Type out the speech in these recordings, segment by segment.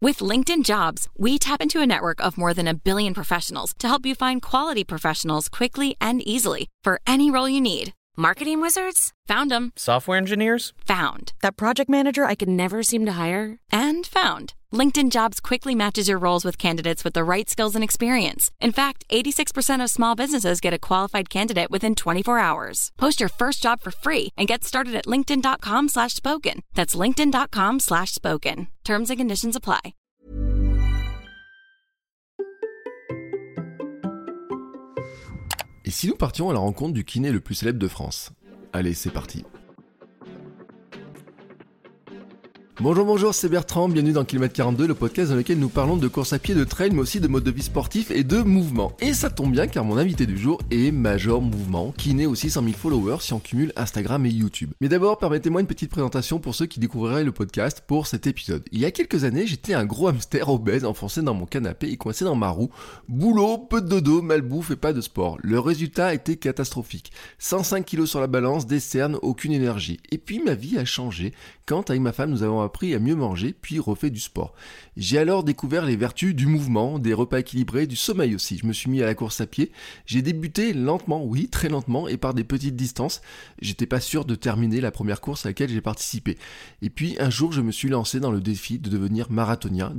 With LinkedIn Jobs, we tap into a network of more than 1 billion professionals to help you find quality professionals quickly and easily for any role you need. Marketing wizards? Found them. Software engineers? Found. That project manager I could never seem to hire? And found. LinkedIn Jobs quickly matches your roles with candidates with the right skills and experience. In fact, 86% of small businesses get a qualified candidate within 24 hours. Post your first job for free and get started at linkedin.com/spoken. That's linkedin.com/spoken. Terms and conditions apply. Et si nous partions à la rencontre du kiné le plus célèbre de France ? Allez, c'est parti. Bonjour, c'est Bertrand, bienvenue dans Kilomètre 42, le podcast dans lequel nous parlons de course à pied, de trail, mais aussi de mode de vie sportif et de mouvement. Et ça tombe bien car mon invité du jour est Major Mouvement, kiné aussi 100 000 followers si on cumule Instagram et YouTube. Mais d'abord, permettez-moi une petite présentation pour ceux qui découvriraient le podcast pour cet épisode. Il y a quelques années, j'étais un gros hamster obèse enfoncé dans mon canapé et coincé dans ma roue. Boulot, peu de dodo, malbouffe et pas de sport. Le résultat était catastrophique. 105 kilos sur la balance, des cernes, aucune énergie. Et puis ma vie a changé quand avec ma femme nous avons appris à mieux manger, puis refait du sport. J'ai alors découvert les vertus du mouvement, des repas équilibrés, du sommeil aussi. Je me suis mis à la course à pied. J'ai débuté lentement, oui, très lentement, et par des petites distances. J'étais pas sûr de terminer la première course à laquelle j'ai participé. Et puis un jour, je me suis lancé dans le défi de devenir marathonien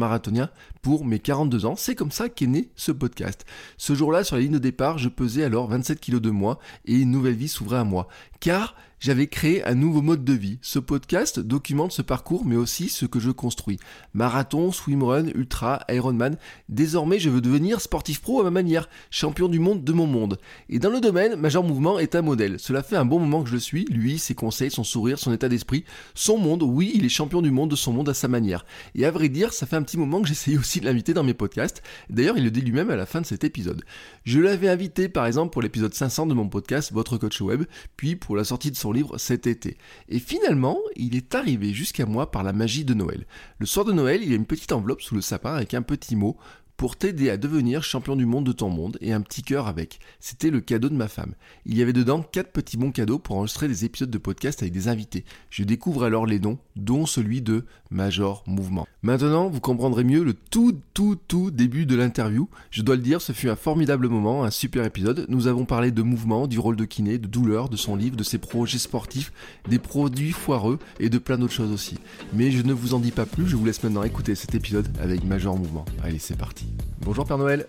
pour mes 42 ans. C'est comme ça qu'est né ce podcast. Ce jour-là, sur la ligne de départ, je pesais alors 27 kilos de moins et une nouvelle vie s'ouvrait à moi. Car j'avais créé un nouveau mode de vie. Ce podcast documente ce parcours, mais aussi ce que je construis. Marathon, swimrun, ultra, Ironman. Désormais, je veux devenir sportif pro à ma manière, champion du monde de mon monde. Et dans le domaine, Major Mouvement est un modèle. Cela fait un bon moment que je le suis. Lui, ses conseils, son sourire, son état d'esprit, son monde. Oui, il est champion du monde de son monde à sa manière. Et à vrai dire, ça fait un petit moment que j'essayais aussi de l'inviter dans mes podcasts. D'ailleurs, il le dit lui-même à la fin de cet épisode. Je l'avais invité, par exemple, pour l'épisode 500 de mon podcast, Votre Coach Web, puis pour la sortie de son livre cet été. Et finalement, il est arrivé jusqu'à moi par la magie de Noël. Le soir de Noël, il y a une petite enveloppe sous le sapin avec un petit mot pour t'aider à devenir champion du monde de ton monde et un petit cœur avec. C'était le cadeau de ma femme. Il y avait dedans 4 petits bons cadeaux pour enregistrer des épisodes de podcast avec des invités. Je découvre alors les noms, dont celui de Major Mouvement. Maintenant, vous comprendrez mieux le tout début de l'interview. Je dois le dire, ce fut un formidable moment, un super épisode. Nous avons parlé de mouvement, du rôle de kiné, de douleur, de son livre, de ses projets sportifs, des produits foireux et de plein d'autres choses aussi. Mais je ne vous en dis pas plus, je vous laisse maintenant écouter cet épisode avec Major Mouvement. Allez, c'est parti. Bonjour Père Noël.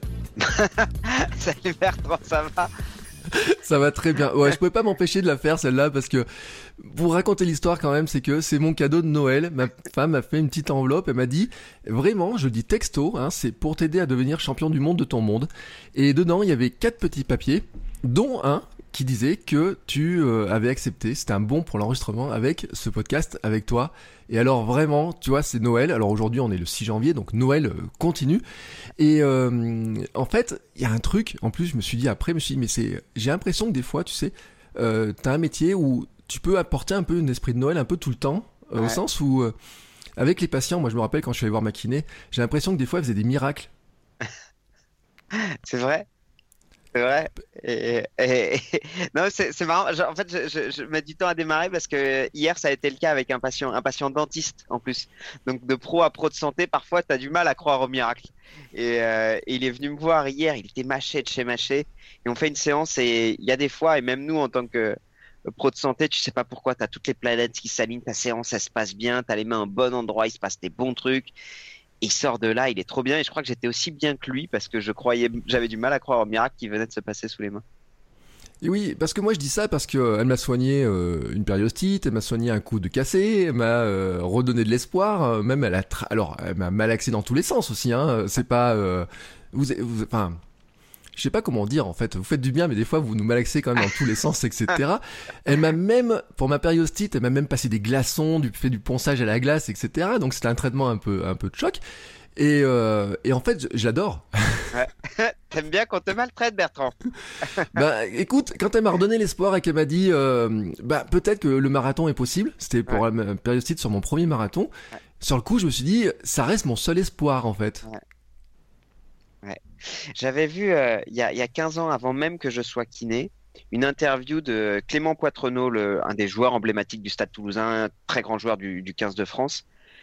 Salut Bertrand, ça va ? Ça va très bien. Ouais, je pouvais pas m'empêcher de la faire celle-là parce que pour raconter l'histoire quand même, c'est que c'est mon cadeau de Noël. Ma femme m'a fait une petite enveloppe, elle m'a dit vraiment, je dis texto, c'est pour t'aider à devenir champion du monde de ton monde. Et dedans, il y avait 4 petits papiers, dont un qui disait que tu avais accepté, c'était un bon pour l'enregistrement avec ce podcast, avec toi. Et alors vraiment, tu vois, c'est Noël. Alors aujourd'hui, on est le 6 janvier, donc Noël continue. Et en fait, il y a un truc, en plus, je me suis dit, mais j'ai l'impression que des fois, tu sais, t'as un métier où tu peux apporter un peu un esprit de Noël un peu tout le temps, au sens où, avec les patients, moi je me rappelle quand je suis allé voir ma kiné, j'ai l'impression que des fois, elle faisait des miracles. C'est vrai. C'est vrai. Non, c'est marrant. En fait, je mets du temps à démarrer parce que hier, ça a été le cas avec un patient dentiste en plus. Donc, de pro à pro de santé, parfois, tu as du mal à croire au miracle. Et il est venu me voir hier, il était mâché de chez mâché. Et on fait une séance et il y a des fois, et même nous, en tant que pro de santé, tu sais pas pourquoi, tu as toutes les planètes qui s'alignent, ta séance, elle se passe bien, tu as les mains au bon endroit, il se passe des bons trucs. Il sort de là, il est trop bien et je crois que j'étais aussi bien que lui parce que j'avais du mal à croire au miracle qui venait de se passer sous les mains. Et oui, parce que moi je dis ça parce que elle m'a soigné une périostite, elle m'a soigné un coude cassé, elle m'a redonné de l'espoir, même elle m'a malaxé dans tous les sens aussi. C'est pas, enfin. Je sais pas comment dire en fait, vous faites du bien mais des fois vous nous malaxez quand même dans tous les sens, etc. Elle m'a même, pour ma périostite, elle m'a même passé des glaçons, fait du ponçage à la glace, etc. Donc c'était un traitement un peu de choc. Et en fait, j'adore. Ouais. T'aimes bien qu'on te maltraite, Bertrand. Bah écoute, quand elle m'a redonné l'espoir et qu'elle m'a dit peut-être que le marathon est possible, c'était pour ma périostite sur mon premier marathon, sur le coup je me suis dit ça reste mon seul espoir en fait. Ouais. J'avais vu il y a 15 ans, avant même que je sois kiné, une interview de Clément Poitrenaud, un des joueurs emblématiques du Stade Toulousain, très grand joueur du 15 de France.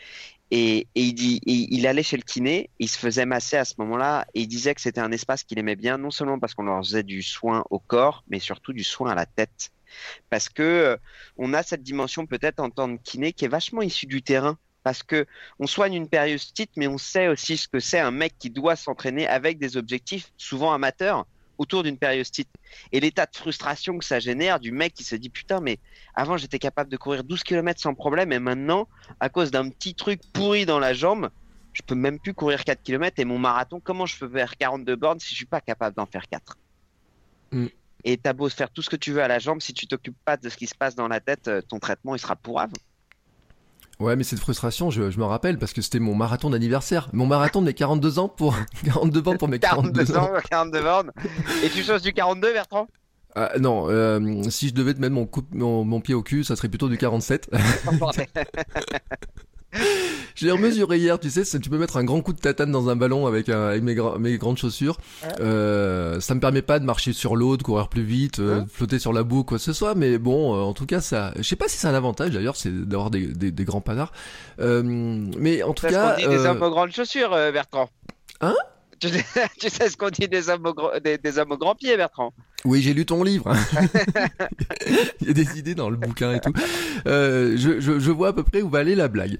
Et il allait chez le kiné, il se faisait masser à ce moment-là, et il disait que c'était un espace qu'il aimait bien, non seulement parce qu'on leur faisait du soin au corps, mais surtout du soin à la tête. Parce que on a cette dimension peut-être en tant que kiné qui est vachement issue du terrain. Parce que on soigne une périostite, mais on sait aussi ce que c'est un mec qui doit s'entraîner avec des objectifs, souvent amateurs, autour d'une périostite. Et l'état de frustration que ça génère du mec qui se dit putain, mais avant j'étais capable de courir 12 km sans problème, et maintenant, à cause d'un petit truc pourri dans la jambe, je peux même plus courir 4 km, et mon marathon, comment je peux faire 42 bornes si je suis pas capable d'en faire 4? Mm. Et t'as beau faire tout ce que tu veux à la jambe, si tu t'occupes pas de ce qui se passe dans la tête, ton traitement il sera pourrave. Ouais, mais cette frustration, je me rappelle parce que c'était mon marathon d'anniversaire. Mon marathon de mes 42 ans pour 42 bornes pour mes 42 ans. 42 bornes. Et tu choses du 42, Bertrand? Ah, non, si je devais te mettre mon pied au cul, ça serait plutôt du 47. J'ai remesuré hier, tu sais, tu peux mettre un grand coup de tatane dans un ballon avec mes grandes chaussures. Ça me permet pas de marcher sur l'eau, de courir plus vite, de flotter sur la boue, quoi que ce soit. Mais bon, en tout cas, ça, je sais pas si c'est un avantage d'ailleurs, c'est d'avoir des grands panards. Mais en tout cas, ce qu'on dit des hommes aux grandes chaussures, Bertrand. Hein? Tu sais ce qu'on dit des hommes des hommes aux grands pieds, Bertrand? Oui, j'ai lu ton livre. Il y a des idées dans le bouquin et tout. Je vois à peu près où va aller la blague.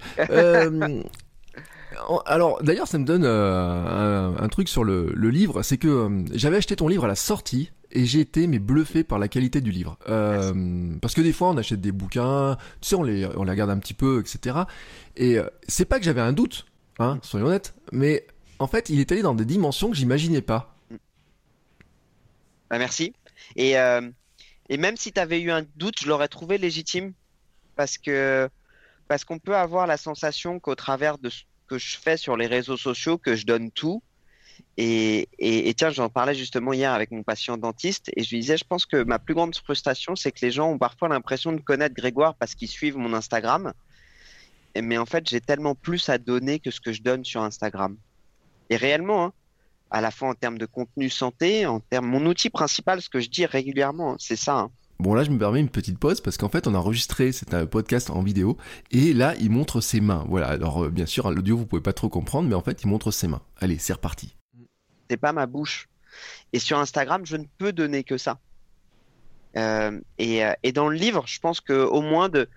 Alors, d'ailleurs, ça me donne un truc sur le livre, c'est que j'avais acheté ton livre à la sortie et j'ai été bluffé par la qualité du livre. Parce que des fois, on achète des bouquins, tu sais, on les regarde un petit peu, etc. Et c'est pas que j'avais un doute, hein, soyons honnêtes, mais en fait, il est allé dans des dimensions que j'imaginais pas. Bah, merci. Et même si tu avais eu un doute, je l'aurais trouvé légitime parce qu'on peut avoir la sensation qu'au travers de ce que je fais sur les réseaux sociaux, que je donne tout. Et tiens, j'en parlais justement hier avec mon patient dentiste et je lui disais, je pense que ma plus grande frustration, c'est que les gens ont parfois l'impression de connaître Grégoire parce qu'ils suivent mon Instagram. Mais en fait, j'ai tellement plus à donner que ce que je donne sur Instagram. Et réellement, hein, à la fois en termes de contenu santé, mon outil principal, ce que je dis régulièrement, hein, c'est ça. Hein. Bon, là, je me permets une petite pause parce qu'en fait, on a enregistré cet podcast en vidéo et là, il montre ses mains. Voilà, alors bien sûr, à l'audio, vous pouvez pas trop comprendre, mais en fait, il montre ses mains. Allez, c'est reparti. C'est pas ma bouche. Et sur Instagram, je ne peux donner que ça. Et dans le livre, je pense qu'au moins de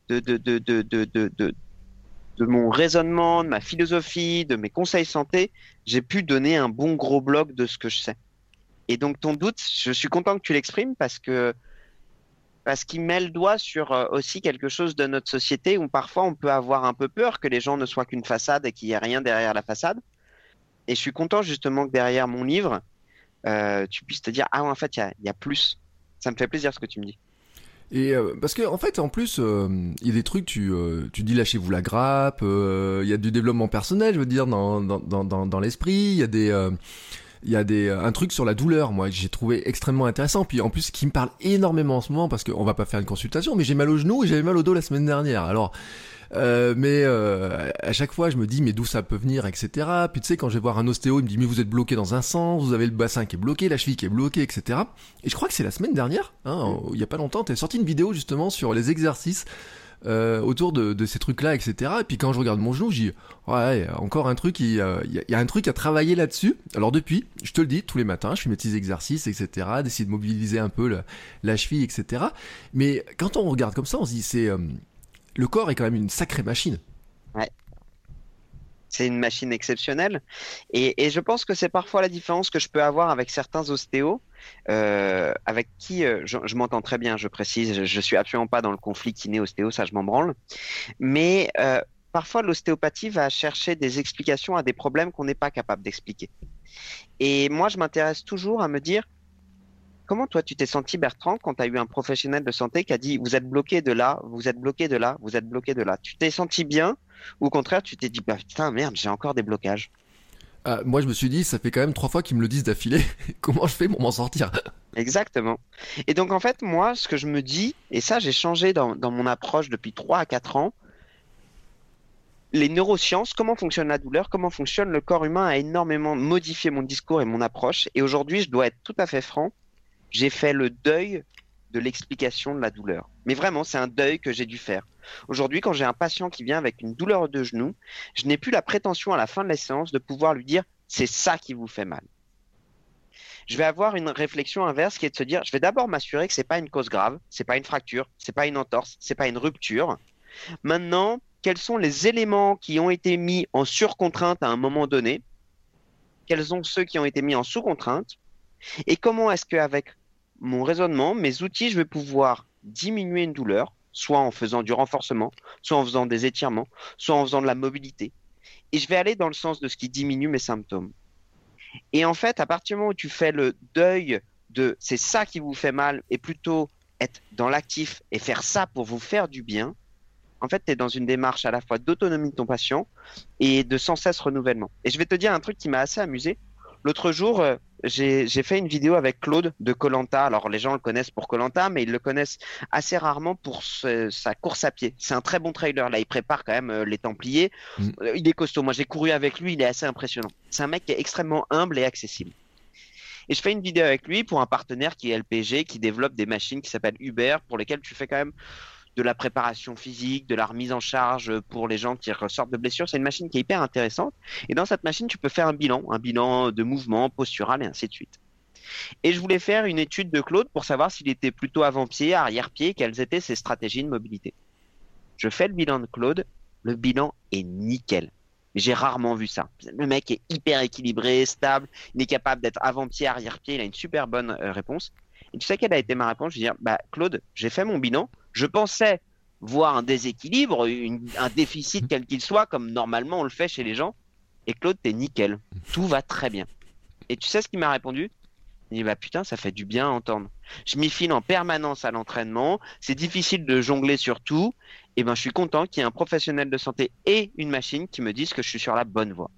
mon raisonnement, de ma philosophie, de mes conseils santé, j'ai pu donner un bon gros bloc de ce que je sais. Et donc ton doute, je suis content que tu l'exprimes parce qu'il met le doigt sur aussi quelque chose de notre société où parfois on peut avoir un peu peur que les gens ne soient qu'une façade et qu'il n'y ait rien derrière la façade. Et je suis content justement que derrière mon livre, tu puisses te dire ah ouais, en fait il y a plus. Ça me fait plaisir ce que tu me dis. Et parce que en fait, en plus, il y a des trucs, tu dis lâchez-vous la grappe, il y a du développement personnel, je veux dire, dans l'esprit, il y a un truc sur la douleur, moi, que j'ai trouvé extrêmement intéressant. Puis en plus, qui me parle énormément en ce moment, parce qu'on va pas faire une consultation, mais j'ai mal au genou et j'avais mal au dos la semaine dernière. Alors, à chaque fois, je me dis, mais d'où ça peut venir, etc. Puis tu sais, quand je vais voir un ostéo, il me dit, mais vous êtes bloqué dans un sens, vous avez le bassin qui est bloqué, la cheville qui est bloquée, etc. Et je crois que c'est la semaine dernière, hein, il y a pas longtemps, t'as sorti une vidéo justement sur les exercices autour de ces trucs-là, etc. Et puis quand je regarde mon genou, je dis, ouais, encore un truc, il y a un truc à travailler là-dessus. Alors depuis, je te le dis, tous les matins, je fais mes petits exercices, etc., d'essayer de mobiliser un peu la cheville, etc. Mais quand on regarde comme ça, on se dit, le corps est quand même une sacrée machine. Ouais. C'est une machine exceptionnelle. Et je pense que c'est parfois la différence que je peux avoir avec certains ostéos, avec qui je m'entends très bien, je précise. Je suis absolument pas dans le conflit kiné-ostéo, ça je m'en branle. Mais parfois, l'ostéopathie va chercher des explications à des problèmes qu'on n'est pas capable d'expliquer. Et moi, je m'intéresse toujours à me dire, comment toi tu t'es senti, Bertrand, quand tu as eu un professionnel de santé qui a dit vous êtes bloqué de là, vous êtes bloqué de là, vous êtes bloqué de là. Tu t'es senti bien ou au contraire tu t'es dit bah putain merde j'ai encore des blocages? Moi je me suis dit ça fait quand même 3 fois qu'ils me le disent d'affilée. Comment je fais pour m'en sortir? Exactement. Et donc en fait moi ce que je me dis, et ça j'ai changé dans mon approche depuis 3 à 4 ans, les neurosciences, comment fonctionne la douleur, comment fonctionne le corps humain a énormément modifié mon discours et mon approche. Et aujourd'hui je dois être tout à fait franc. J'ai fait le deuil de l'explication de la douleur. Mais vraiment, c'est un deuil que j'ai dû faire. Aujourd'hui, quand j'ai un patient qui vient avec une douleur de genou, je n'ai plus la prétention à la fin de la séance de pouvoir lui dire « c'est ça qui vous fait mal ». Je vais avoir une réflexion inverse qui est de se dire, je vais d'abord m'assurer que c'est pas une cause grave, c'est pas une fracture, c'est pas une entorse, c'est pas une rupture. Maintenant, quels sont les éléments qui ont été mis en surcontrainte à un moment donné? Quels sont ceux qui ont été mis en sous-contrainte? Et comment est-ce qu'avec mon raisonnement, mes outils, je vais pouvoir diminuer une douleur, soit en faisant du renforcement, soit en faisant des étirements, soit en faisant de la mobilité. Et je vais aller dans le sens de ce qui diminue mes symptômes. Et en fait, à partir du moment où tu fais le deuil de c'est ça qui vous fait mal et plutôt être dans l'actif et faire ça pour vous faire du bien, en fait, tu es dans une démarche à la fois d'autonomie de ton patient et de sans cesse renouvellement. Et je vais te dire un truc qui m'a assez amusé. L'autre jour, j'ai fait une vidéo avec Claude de koh. Alors, les gens le connaissent pour koh, mais ils le connaissent assez rarement pour sa course à pied. C'est un très bon trailer. Là, il prépare quand même les Templiers. Il est costaud. Moi, j'ai couru avec lui. Il est assez impressionnant. C'est un mec qui est extrêmement humble et accessible. Et je fais une vidéo avec lui pour un partenaire qui est LPG, qui développe des machines qui s'appellent Uber, pour lesquelles tu fais quand même de la préparation physique, de la remise en charge pour les gens qui ressortent de blessures. C'est une machine qui est hyper intéressante. Et dans cette machine, tu peux faire un bilan de mouvement, postural et ainsi de suite. Et je voulais faire une étude de Claude pour savoir s'il était plutôt avant-pied, arrière-pied, quelles étaient ses stratégies de mobilité. Je fais le bilan de Claude. Le bilan est nickel. J'ai rarement vu ça. Le mec est hyper équilibré, stable. Il est capable d'être avant-pied, arrière-pied. Il a une super bonne réponse. Et tu sais quelle a été ma réponse? Je lui dis, Claude, j'ai fait mon bilan. Je pensais voir un déséquilibre, un déficit quel qu'il soit, comme normalement on le fait chez les gens. Et Claude, t'es nickel. Tout va très bien. Et tu sais ce qu'il m'a répondu? Il dit, putain, ça fait du bien à entendre. Je m'y file en permanence à l'entraînement. C'est difficile de jongler sur tout. Et je suis content qu'il y ait un professionnel de santé et une machine qui me disent que je suis sur la bonne voie.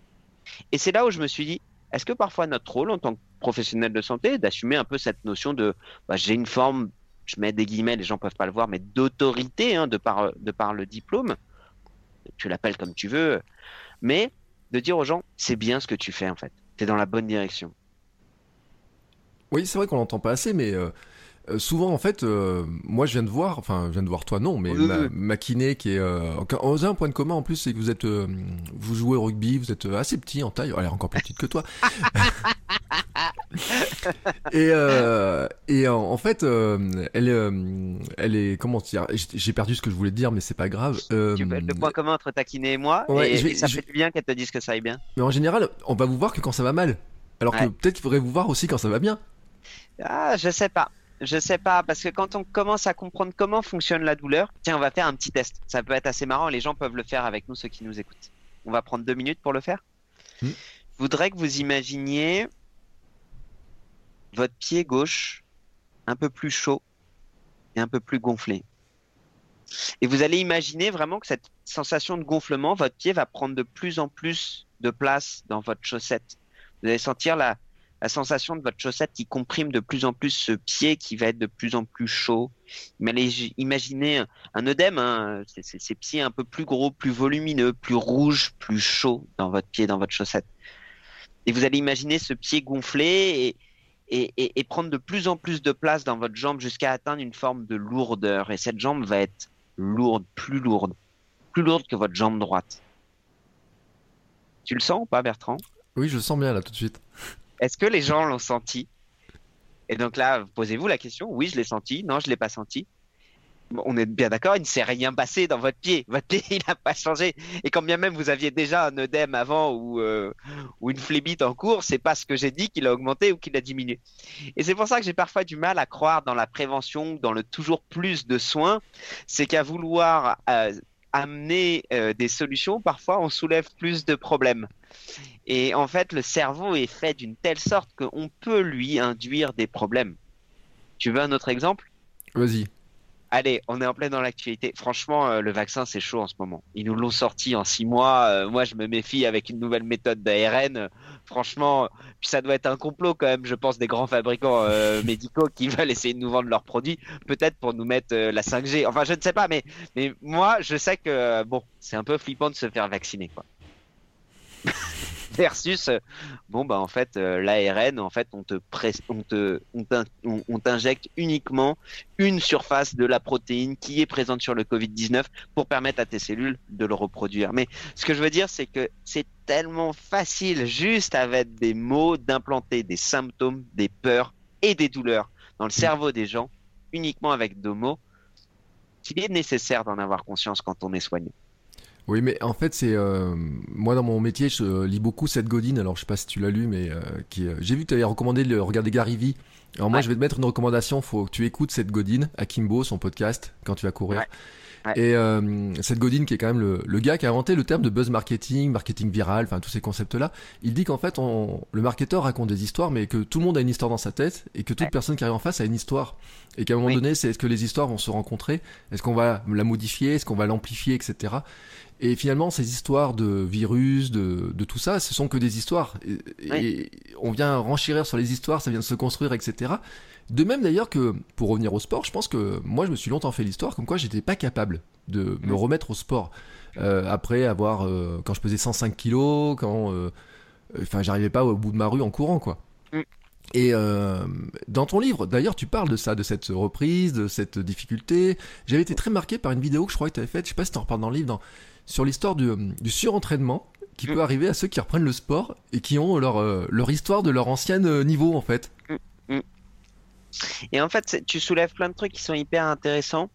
Et c'est là où je me suis dit, est-ce que parfois notre rôle en tant que professionnel de santé est d'assumer un peu cette notion de j'ai une forme, je mets des guillemets, les gens peuvent pas le voir, mais d'autorité de par le diplôme, tu l'appelles comme tu veux, mais de dire aux gens, c'est bien ce que tu fais en fait, tu es dans la bonne direction. Oui, c'est vrai qu'on l'entend pas assez, mais souvent en fait, moi je viens de voir toi non, mais ma kiné qui est, on a un point de commun en plus, c'est que vous êtes, vous jouez au rugby, vous êtes assez petit en taille, elle est encore plus petite que toi. et en fait, elle est comment dire, j'ai perdu ce que je voulais te dire, mais c'est pas grave. Le point commun entre ta kiné et moi, ouais, et ça fait du bien qu'elle te dise que ça aille bien. Mais en général, on va vous voir que quand ça va mal, alors que peut-être qu'il faudrait vous voir aussi quand ça va bien. Ah, je sais pas, parce que quand on commence à comprendre comment fonctionne la douleur, tiens, on va faire un petit test. Ça peut être assez marrant, les gens peuvent le faire avec nous, ceux qui nous écoutent. On va prendre 2 minutes pour le faire. Je voudrais que vous imaginiez votre pied gauche un peu plus chaud et un peu plus gonflé. Et vous allez imaginer vraiment que cette sensation de gonflement, votre pied va prendre de plus en plus de place dans votre chaussette. Vous allez sentir la sensation de votre chaussette qui comprime de plus en plus ce pied qui va être de plus en plus chaud. Imaginez un œdème, ces pieds un peu plus gros, plus volumineux, plus rouges, plus chauds dans votre pied, dans votre chaussette. Et vous allez imaginer ce pied gonflé et prendre de plus en plus de place dans votre jambe jusqu'à atteindre une forme de lourdeur. Et cette jambe va être lourde que votre jambe droite. Tu le sens ou pas, Bertrand? Oui, je le sens bien là tout de suite. Est-ce que les gens l'ont senti? Et donc là, posez-vous la question. Oui, je l'ai senti. Non, je l'ai pas senti. Bon, on est bien d'accord, il ne s'est rien passé dans votre pied. Votre pied, il n'a pas changé. Et quand bien même vous aviez déjà un œdème avant ou une phlébite en cours, c'est pas ce que j'ai dit qu'il a augmenté ou qu'il a diminué. Et c'est pour ça que j'ai parfois du mal à croire dans la prévention, dans le toujours plus de soins. C'est qu'à vouloir amener des solutions, parfois on soulève plus de problèmes. Et en fait, le cerveau est fait d'une telle sorte qu'on peut lui induire des problèmes. Tu veux un autre exemple? Vas-y. Allez, on est en plein dans l'actualité. Franchement, le vaccin, c'est chaud en ce moment. Ils nous l'ont sorti en 6 mois. Moi, je me méfie avec une nouvelle méthode d'ARN. Franchement, puis ça doit être un complot quand même, je pense, des grands fabricants médicaux qui veulent essayer de nous vendre leurs produits, peut-être pour nous mettre la 5G. Enfin, je ne sais pas, mais moi, je sais que, bon, c'est un peu flippant de se faire vacciner, quoi. Versus, bon bah en fait l'ARN, en fait on t'injecte uniquement une surface de la protéine qui est présente sur le Covid-19 pour permettre à tes cellules de le reproduire. Mais ce que je veux dire, c'est que c'est tellement facile, juste avec des mots, d'implanter des symptômes, des peurs et des douleurs dans le cerveau des gens, uniquement avec deux mots, qu'il est nécessaire d'en avoir conscience quand on est soigné. Oui, mais en fait, c'est moi dans mon métier, je lis beaucoup Seth Godin. Alors, je sais pas si tu l'as lu, mais j'ai vu que tu avais recommandé de regarder Gary Vee. Alors moi, je vais te mettre une recommandation. Faut que tu écoutes Seth Godin, Akimbo, son podcast, quand tu vas courir. Ouais. Et Seth Godin, qui est quand même le gars qui a inventé le terme de buzz marketing, marketing viral, enfin tous ces concepts-là, il dit qu'en fait, le marketeur raconte des histoires, mais que tout le monde a une histoire dans sa tête et que toute personne qui arrive en face a une histoire. Et qu'à un moment donné, est-ce que les histoires vont se rencontrer? Est-ce qu'on va la modifier? Est-ce qu'on va l'amplifier, etc. Et finalement, ces histoires de virus, de tout ça, ce sont que des histoires. Et on vient renchérir sur les histoires, ça vient de se construire, etc. De même d'ailleurs que, pour revenir au sport, je pense que moi je me suis longtemps fait l'histoire comme quoi j'étais pas capable de me remettre au sport. Après avoir, quand je pesais 105 kilos, enfin j'arrivais pas au bout de ma rue en courant, quoi. Et dans ton livre, d'ailleurs, tu parles de ça, de cette reprise, de cette difficulté. J'avais été très marqué par une vidéo que je crois que tu avais faite, je sais pas si tu en reparles dans le livre, sur l'histoire du surentraînement qui peut arriver à ceux qui reprennent le sport et qui ont leur histoire de leur ancien niveau, en fait. Et en fait, tu soulèves plein de trucs qui sont hyper intéressants.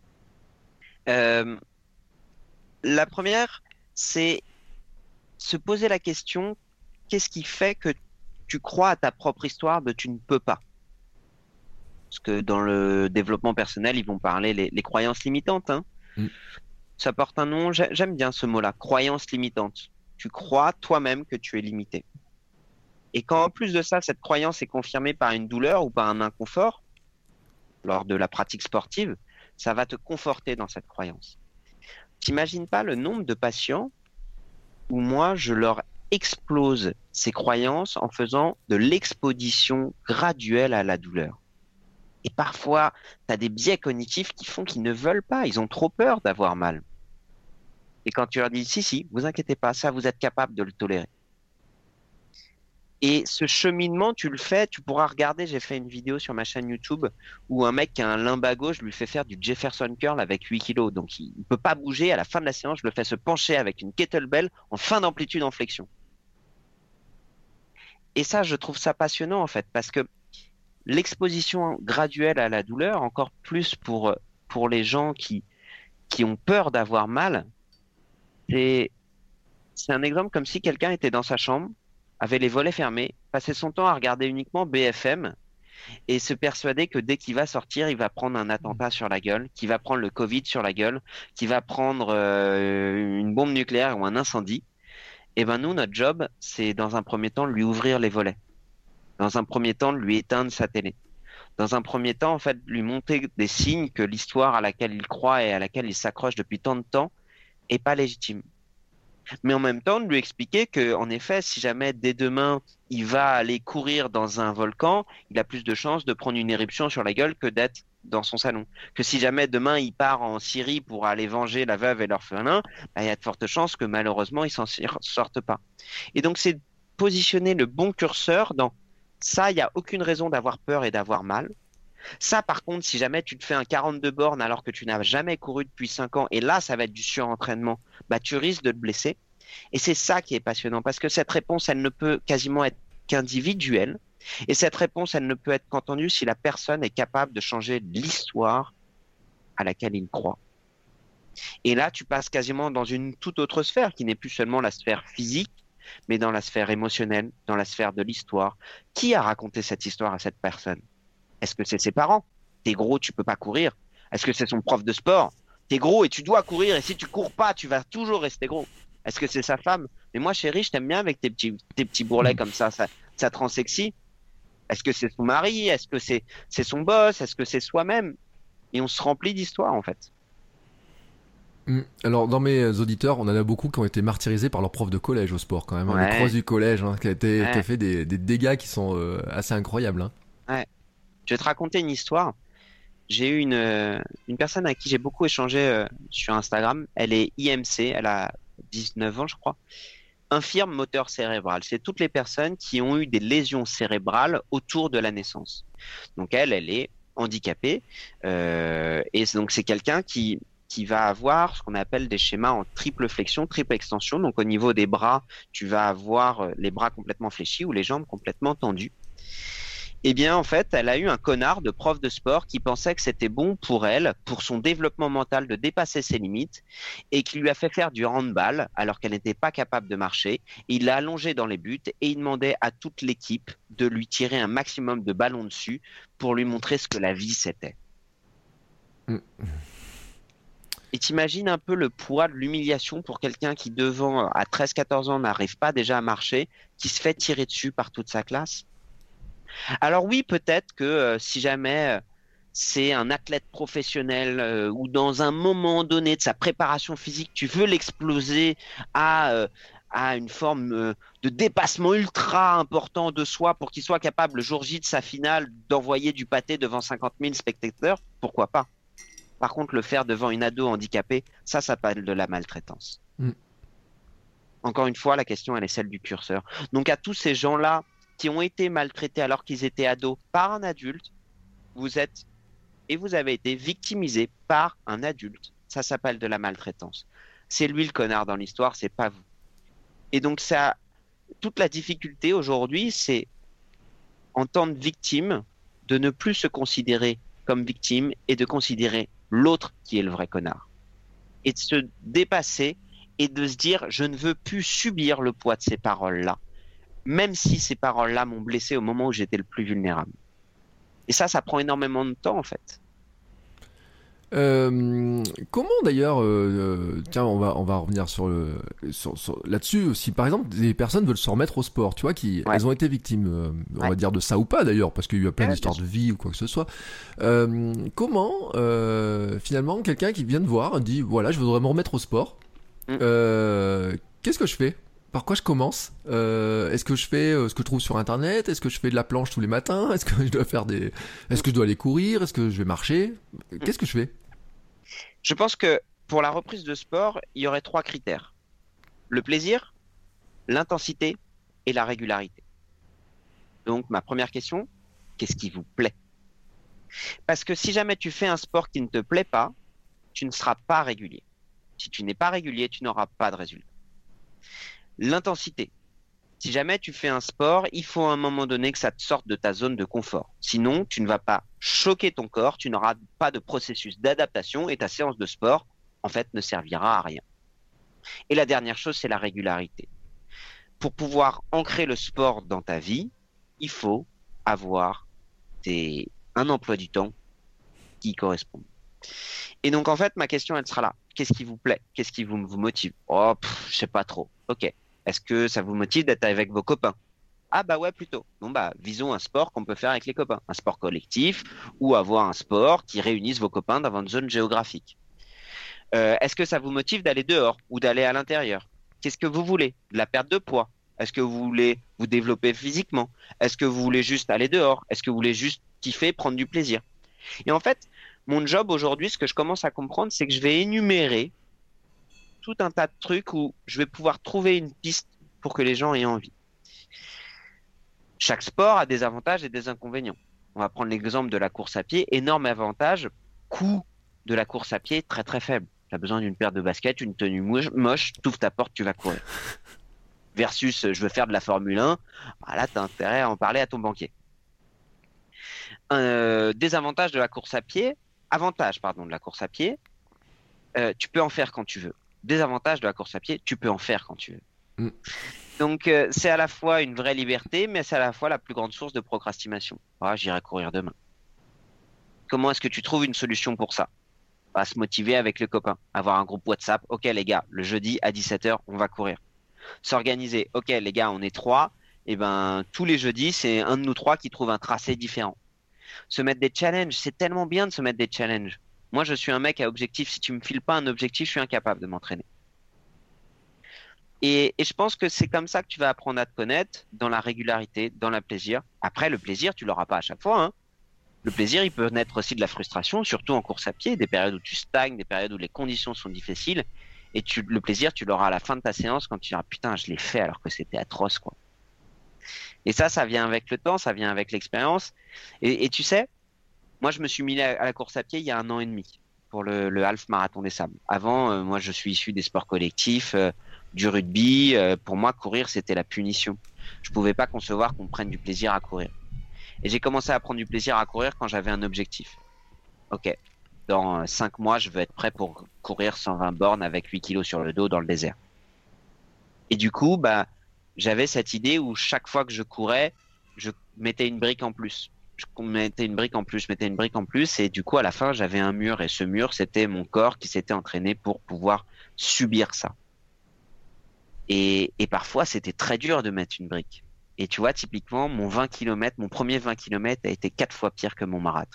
La première, c'est se poser la question, qu'est-ce qui fait que tu crois à ta propre histoire de tu ne peux pas? Parce que dans le développement personnel, ils vont parler les croyances limitantes. Hein. Ça porte un nom, j'aime bien ce mot-là, croyance limitante. Tu crois toi-même que tu es limité. Et quand en plus de ça, cette croyance est confirmée par une douleur ou par un inconfort, lors de la pratique sportive, ça va te conforter dans cette croyance. T'imagines pas le nombre de patients où moi, je leur explose ces croyances en faisant de l'exposition graduelle à la douleur. Et parfois, tu as des biais cognitifs qui font qu'ils ne veulent pas, ils ont trop peur d'avoir mal. Et quand tu leur dis, si, vous inquiétez pas, ça, vous êtes capable de le tolérer. Et ce cheminement, tu le fais, tu pourras regarder, j'ai fait une vidéo sur ma chaîne YouTube où un mec qui a un lumbago, je lui fais faire du Jefferson Curl avec 8 kilos. Donc il ne peut pas bouger. À la fin de la séance, je le fais se pencher avec une kettlebell en fin d'amplitude en flexion. Et ça, je trouve ça passionnant en fait, parce que l'exposition graduelle à la douleur, encore plus pour les gens qui ont peur d'avoir mal, c'est un exemple comme si quelqu'un était dans sa chambre, avait les volets fermés, passait son temps à regarder uniquement BFM et se persuader que dès qu'il va sortir, il va prendre un attentat sur la gueule, qu'il va prendre le Covid sur la gueule, qu'il va prendre une bombe nucléaire ou un incendie. Et ben nous, notre job, c'est dans un premier temps de lui ouvrir les volets. Dans un premier temps, de lui éteindre sa télé. Dans un premier temps, en fait, lui montrer des signes que l'histoire à laquelle il croit et à laquelle il s'accroche depuis tant de temps est pas légitime. Mais en même temps, de lui expliquer que, en effet, si jamais dès demain, il va aller courir dans un volcan, il a plus de chances de prendre une éruption sur la gueule que d'être dans son salon. Que si jamais demain, il part en Syrie pour aller venger la veuve et l'orphelin, bah, il y a de fortes chances que malheureusement, il s'en sorte pas. Et donc, c'est positionner le bon curseur dans ça, il n'y a aucune raison d'avoir peur et d'avoir mal. Ça, par contre, si jamais tu te fais un 42 bornes alors que tu n'as jamais couru depuis 5 ans, et là, ça va être du surentraînement, bah, tu risques de te blesser. Et c'est ça qui est passionnant, parce que cette réponse, elle ne peut quasiment être qu'individuelle. Et cette réponse, elle ne peut être qu'entendue si la personne est capable de changer l'histoire à laquelle il croit. Et là, tu passes quasiment dans une toute autre sphère, qui n'est plus seulement la sphère physique, mais dans la sphère émotionnelle, dans la sphère de l'histoire. Qui a raconté cette histoire à cette personne? Est-ce que c'est ses parents? T'es gros, tu peux pas courir. Est-ce que c'est son prof de sport? T'es gros et tu dois courir, et si tu cours pas, tu vas toujours rester gros. Est-ce que c'est sa femme? Mais moi, chérie, je t'aime bien avec tes petits bourrelets comme ça te rend sexy. Est-ce que c'est son mari? Est-ce que c'est son boss? Est-ce que c'est soi-même? Et on se remplit d'histoires, en fait. Alors, dans mes auditeurs, on en a beaucoup qui ont été martyrisés par leur prof de collège au sport, quand même. Ouais. Les crosses du collège, qui a fait des dégâts qui sont assez incroyables. Hein. Ouais. Je vais te raconter une histoire. J'ai eu une personne avec qui j'ai beaucoup échangé sur Instagram. Elle est IMC, elle a 19 ans, je crois. Infirme moteur cérébral, c'est toutes les personnes qui ont eu des lésions cérébrales autour de la naissance. Donc elle est handicapée et donc c'est quelqu'un qui va avoir ce qu'on appelle des schémas en triple flexion, triple extension. Donc au niveau des bras, tu vas avoir les bras complètement fléchis ou les jambes complètement tendues. Eh bien, en fait, elle a eu un connard de prof de sport qui pensait que c'était bon pour elle, pour son développement mental, de dépasser ses limites, et qui lui a fait faire du handball alors qu'elle n'était pas capable de marcher. Il l'a allongée dans les buts et il demandait à toute l'équipe de lui tirer un maximum de ballons dessus pour lui montrer ce que la vie c'était. Et t'imagines un peu le poids de l'humiliation pour quelqu'un qui, devant, à 13-14 ans, n'arrive pas déjà à marcher, qui se fait tirer dessus par toute sa classe? Alors oui, peut-être que si jamais c'est un athlète professionnel ou dans un moment donné de sa préparation physique, tu veux l'exploser à une forme de dépassement ultra important de soi pour qu'il soit capable le jour J de sa finale d'envoyer du pâté devant 50 000 spectateurs, pourquoi pas? Par contre, le faire devant une ado handicapée, ça s'appelle de la maltraitance. Encore une fois, la question, elle est celle du curseur. Donc à tous ces gens-là qui ont été maltraités alors qu'ils étaient ados par un adulte, vous êtes et vous avez été victimisés par un adulte. Ça s'appelle de la maltraitance. C'est lui le connard dans l'histoire, c'est pas vous. Et donc ça, toute la difficulté aujourd'hui, c'est en tant que victime de ne plus se considérer comme victime et de considérer l'autre qui est le vrai connard. Et de se dépasser et de se dire je ne veux plus subir le poids de ces paroles-là, même si ces paroles-là m'ont blessé au moment où j'étais le plus vulnérable. Et ça prend énormément de temps en fait. Comment d'ailleurs, tiens, on va revenir là-dessus. Si par exemple des personnes veulent se remettre au sport, tu vois, elles ont été victimes, on va dire de ça ou pas d'ailleurs, parce qu'il y a plein d'histoires de vie ou quoi que ce soit. Comment finalement quelqu'un qui vient te voir dit voilà, je voudrais me remettre au sport. Qu'est-ce que je fais? Par quoi je commence? Est-ce que je fais ce que je trouve sur internet? Est-ce que je fais de la planche tous les matins? Est-ce que je dois est-ce que je dois aller courir? Est-ce que je vais marcher? Qu'est-ce que je fais? Je pense que pour la reprise de sport, il y aurait 3 critères. Le plaisir, l'intensité et la régularité. Donc ma première question, qu'est-ce qui vous plaît? Parce que si jamais tu fais un sport qui ne te plaît pas, tu ne seras pas régulier. Si tu n'es pas régulier, tu n'auras pas de résultat. L'intensité. Si jamais tu fais un sport, il faut à un moment donné que ça te sorte de ta zone de confort. Sinon, tu ne vas pas choquer ton corps, tu n'auras pas de processus d'adaptation et ta séance de sport, en fait, ne servira à rien. Et la dernière chose, c'est la régularité. Pour pouvoir ancrer le sport dans ta vie, il faut avoir un emploi du temps qui correspond. Et donc, en fait, ma question, elle sera là. Qu'est-ce qui vous plaît? Qu'est-ce qui vous motive? Oh, je sais pas trop. Ok. Est-ce que ça vous motive d'être avec vos copains? Ah bah ouais, plutôt. Bon bah, visons un sport qu'on peut faire avec les copains. Un sport collectif ou avoir un sport qui réunisse vos copains dans votre zone géographique. Est-ce que ça vous motive d'aller dehors ou d'aller à l'intérieur? Qu'est-ce que vous voulez? De la perte de poids? Est-ce que vous voulez vous développer physiquement? Est-ce que vous voulez juste aller dehors? Est-ce que vous voulez juste kiffer, prendre du plaisir? Et en fait, mon job aujourd'hui, ce que je commence à comprendre, c'est que je vais énumérer tout un tas de trucs où je vais pouvoir trouver une piste pour que les gens aient envie. Chaque sport a des avantages et des inconvénients. On va prendre l'exemple de la course à pied. Énorme avantage, coût de la course à pied très très faible. Tu as besoin d'une paire de baskets, une tenue moche, t'ouvres ta porte, tu vas courir. Versus, je veux faire de la Formule 1, là, tu as intérêt à en parler à ton banquier. Désavantage de la course à pied, avantage, pardon, de la course à pied, tu peux en faire quand tu veux. Désavantage de la course à pied, tu peux en faire quand tu veux. Donc, c'est à la fois une vraie liberté, mais c'est à la fois la plus grande source de procrastination. J'irai courir demain. Comment est-ce que tu trouves une solution pour ça? Se motiver avec les copains, avoir un groupe WhatsApp. Ok les gars, le jeudi à 17h, on va courir. S'organiser. Ok les gars, on est 3. Et ben tous les jeudis, c'est un de nous 3 qui trouve un tracé différent. Se mettre des challenges, c'est tellement bien de se mettre des challenges. Moi, je suis un mec à objectif. Si tu me files pas un objectif, je suis incapable de m'entraîner. Et je pense que c'est comme ça que tu vas apprendre à te connaître, dans la régularité, dans le plaisir. Après, le plaisir, tu l'auras pas à chaque fois, hein. Le plaisir, il peut naître aussi de la frustration, surtout en course à pied, des périodes où tu stagnes, des périodes où les conditions sont difficiles. Et le plaisir, tu l'auras à la fin de ta séance quand tu diras putain, je l'ai fait alors que c'était atroce, quoi. Et ça vient avec le temps, ça vient avec l'expérience. Et tu sais, moi, je me suis mis à la course à pied il y a 1 an et demi pour le Half Marathon des Sables. Avant, moi, je suis issu des sports collectifs, du rugby. Pour moi, courir, c'était la punition. Je pouvais pas concevoir qu'on prenne du plaisir à courir. Et j'ai commencé à prendre du plaisir à courir quand j'avais un objectif. Ok, dans 5 mois, je veux être prêt pour courir 120 bornes avec 8 kilos sur le dos dans le désert. Et du coup, bah, j'avais cette idée où chaque fois que je courais, je mettais une brique en plus. Je mettais une brique en plus, je mettais une brique en plus. Et du coup, à la fin, j'avais un mur. Et ce mur, c'était mon corps qui s'était entraîné pour pouvoir subir ça. Et parfois, c'était très dur de mettre une brique. Et tu vois, typiquement, mon premier 20 km a été 4 fois pire que mon marathon.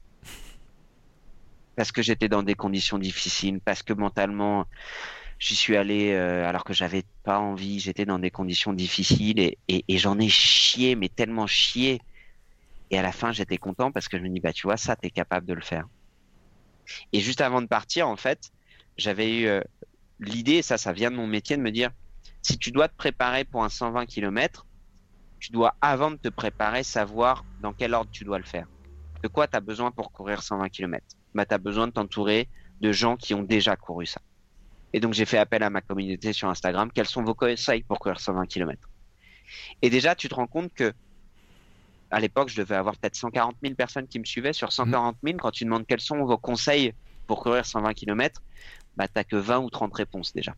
Parce que j'étais dans des conditions difficiles, parce que mentalement, j'y suis allé alors que j'avais pas envie, j'étais dans des conditions difficiles et j'en ai chié, mais tellement chié. Et à la fin, j'étais content parce que je me dis, bah, tu vois, ça, t'es capable de le faire. Et juste avant de partir, en fait, j'avais eu l'idée, ça vient de mon métier, de me dire, si tu dois te préparer pour un 120 km, tu dois, avant de te préparer, savoir dans quel ordre tu dois le faire. De quoi tu as besoin pour courir 120 km? Bah, tu as besoin de t'entourer de gens qui ont déjà couru ça. Et donc, j'ai fait appel à ma communauté sur Instagram. Quels sont vos conseils pour courir 120 km? Et déjà, tu te rends compte que à l'époque, je devais avoir peut-être 140 000 personnes qui me suivaient. Sur 140 000, quand tu demandes quels sont vos conseils pour courir 120 km, bah, tu n'as que 20 ou 30 réponses déjà.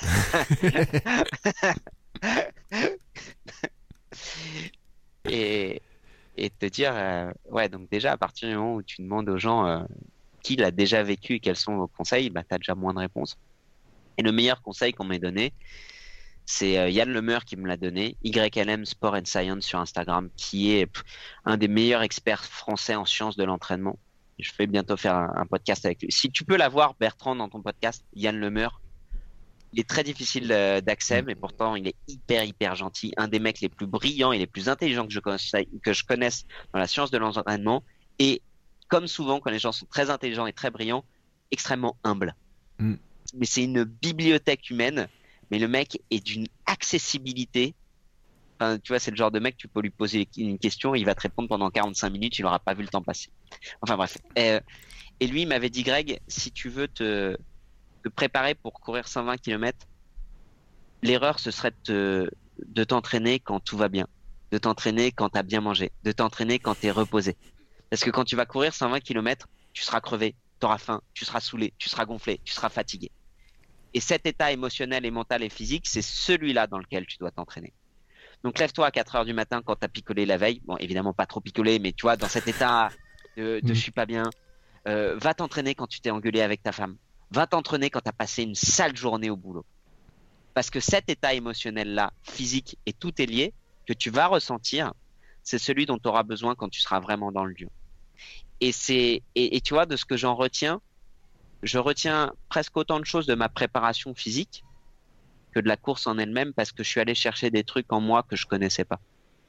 et te dire, ouais, donc déjà, à partir du moment où tu demandes aux gens qui l'a déjà vécu et quels sont vos conseils, bah, tu as déjà moins de réponses. Et le meilleur conseil qu'on m'ait donné, c'est Yann Lemeur qui me l'a donné, YLM Sport and Science sur Instagram, qui est un des meilleurs experts français en sciences de l'entraînement. Je vais bientôt faire un podcast avec lui. Si tu peux l'avoir, Bertrand, dans ton podcast, Yann Lemeur, il est très difficile d'accès, mais pourtant il est hyper gentil. Un des mecs les plus brillants et les plus intelligents que je connaisse dans la science de l'entraînement. Et comme souvent, quand les gens sont très intelligents et très brillants, extrêmement humbles. Mais c'est une bibliothèque humaine. Mais le mec est d'une accessibilité. Enfin, tu vois, c'est le genre de mec, tu peux lui poser une question, il va te répondre pendant 45 minutes, il n'aura pas vu le temps passer. Enfin bref. Et lui, il m'avait dit, Greg, si tu veux te préparer pour courir 120 km, l'erreur, ce serait de t'entraîner quand tout va bien, de t'entraîner quand tu as bien mangé, de t'entraîner quand tu es reposé. Parce que quand tu vas courir 120 km, tu seras crevé, tu auras faim, tu seras saoulé, tu seras gonflé, tu seras fatigué. Et cet état émotionnel et mental et physique, c'est celui-là dans lequel tu dois t'entraîner. Donc lève-toi à 4 heures du matin quand tu as picolé la veille. Bon, évidemment pas trop picolé, mais tu vois, dans cet état de je suis pas bien. Va t'entraîner quand tu t'es engueulé avec ta femme. Va t'entraîner quand tu as passé une sale journée au boulot. Parce que cet état émotionnel-là, physique, et tout est lié, que tu vas ressentir, c'est celui dont tu auras besoin quand tu seras vraiment dans le dur. Et tu vois, de ce que j'en retiens, je retiens presque autant de choses de ma préparation physique que de la course en elle-même, parce que je suis allé chercher des trucs en moi que je connaissais pas.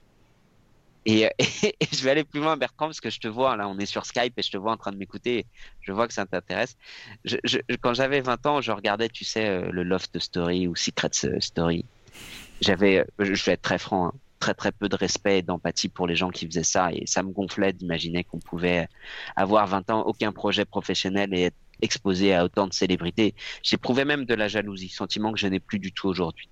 Et je vais aller plus loin, Bertrand, parce que je te vois, là, on est sur Skype et je te vois en train de m'écouter. Je vois que ça t'intéresse. Quand j'avais 20 ans, je regardais, tu sais, le Loft Story ou Secret Story. Je vais être très franc, hein, très peu de respect et d'empathie pour les gens qui faisaient ça, et ça me gonflait d'imaginer qu'on pouvait avoir 20 ans, aucun projet professionnel et être exposé à autant de célébrités. J'éprouvais même de la jalousie, sentiment que je n'ai plus du tout aujourd'hui,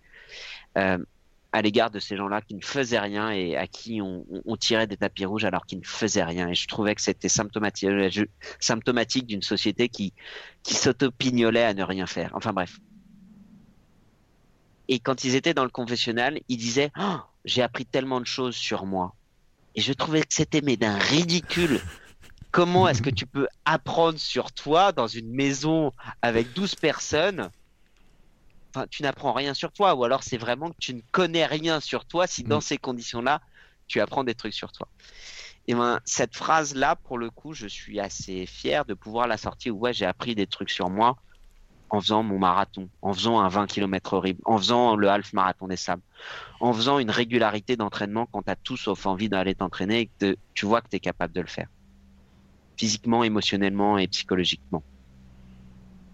à l'égard de ces gens-là qui ne faisaient rien et à qui on tirait des tapis rouges alors qu'ils ne faisaient rien. Et je trouvais que c'était symptomatique d'une société qui s'auto-pignolait à ne rien faire. Enfin bref. Et quand ils étaient dans le confessionnal, ils disaient oh, « j'ai appris tellement de choses sur moi ». Et je trouvais que c'était mais d'un ridicule. Comment est-ce que tu peux apprendre sur toi dans une maison avec 12 personnes? Enfin, tu n'apprends rien sur toi, ou alors c'est vraiment que tu ne connais rien sur toi si dans ces conditions-là, tu apprends des trucs sur toi. Et ben, cette phrase-là, pour le coup, je suis assez fier de pouvoir la sortir. Ouais, j'ai appris des trucs sur moi en faisant mon marathon, en faisant un 20 km horrible, en faisant le half marathon des sables, en faisant une régularité d'entraînement quand tu as tout sauf envie d'aller t'entraîner et que tu vois que tu es capable de le faire. Physiquement, émotionnellement et psychologiquement.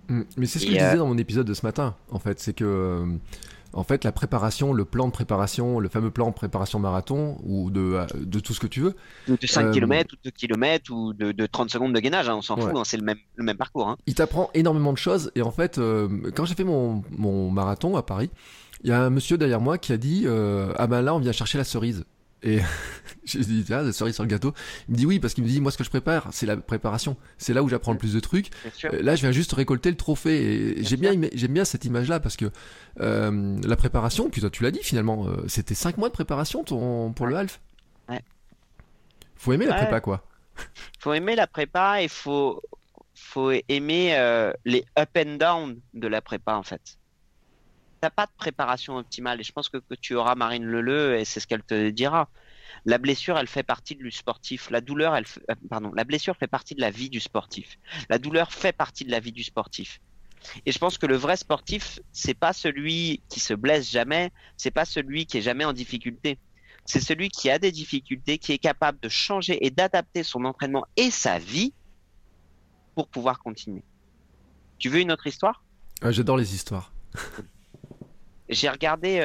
Mais c'est ce que Et je disais dans mon épisode de ce matin, en fait, c'est que en fait la préparation, le plan de préparation, le fameux plan de préparation marathon ou de tout ce que tu veux, de 5 euh, km ou de 2 km ou de 30 secondes de gainage, hein, on s'en ouais, fout, hein, c'est le même parcours. Hein. il t'apprend énormément de choses. Et en fait, quand j'ai fait mon marathon à Paris, il y a un monsieur derrière moi qui a dit ah ben là on vient chercher la cerise. Et j'ai dit ah, la cerise sur le gâteau. Il me dit oui parce qu'il me dit moi ce que je prépare c'est la préparation. C'est là où j'apprends le plus de trucs. Bien sûr. Là je viens juste récolter le trophée. Et j'aime bien cette image là parce que la préparation, puis toi tu l'as dit finalement, c'était 5 mois de préparation pour le half. Ouais. Faut aimer la Ouais. prépa quoi. Faut aimer la prépa et faut aimer les up and down de la prépa en fait. T'as pas de préparation optimale et je pense que tu auras Marine Leleu et c'est ce qu'elle te dira. La blessure, elle fait partie du sportif. La douleur, la blessure fait partie de la vie du sportif. La douleur fait partie de la vie du sportif. Et je pense que le vrai sportif, c'est pas celui qui se blesse jamais, c'est pas celui qui est jamais en difficulté. C'est celui qui a des difficultés, qui est capable de changer et d'adapter son entraînement et sa vie pour pouvoir continuer. Tu veux une autre histoire? J'adore les histoires. J'ai regardé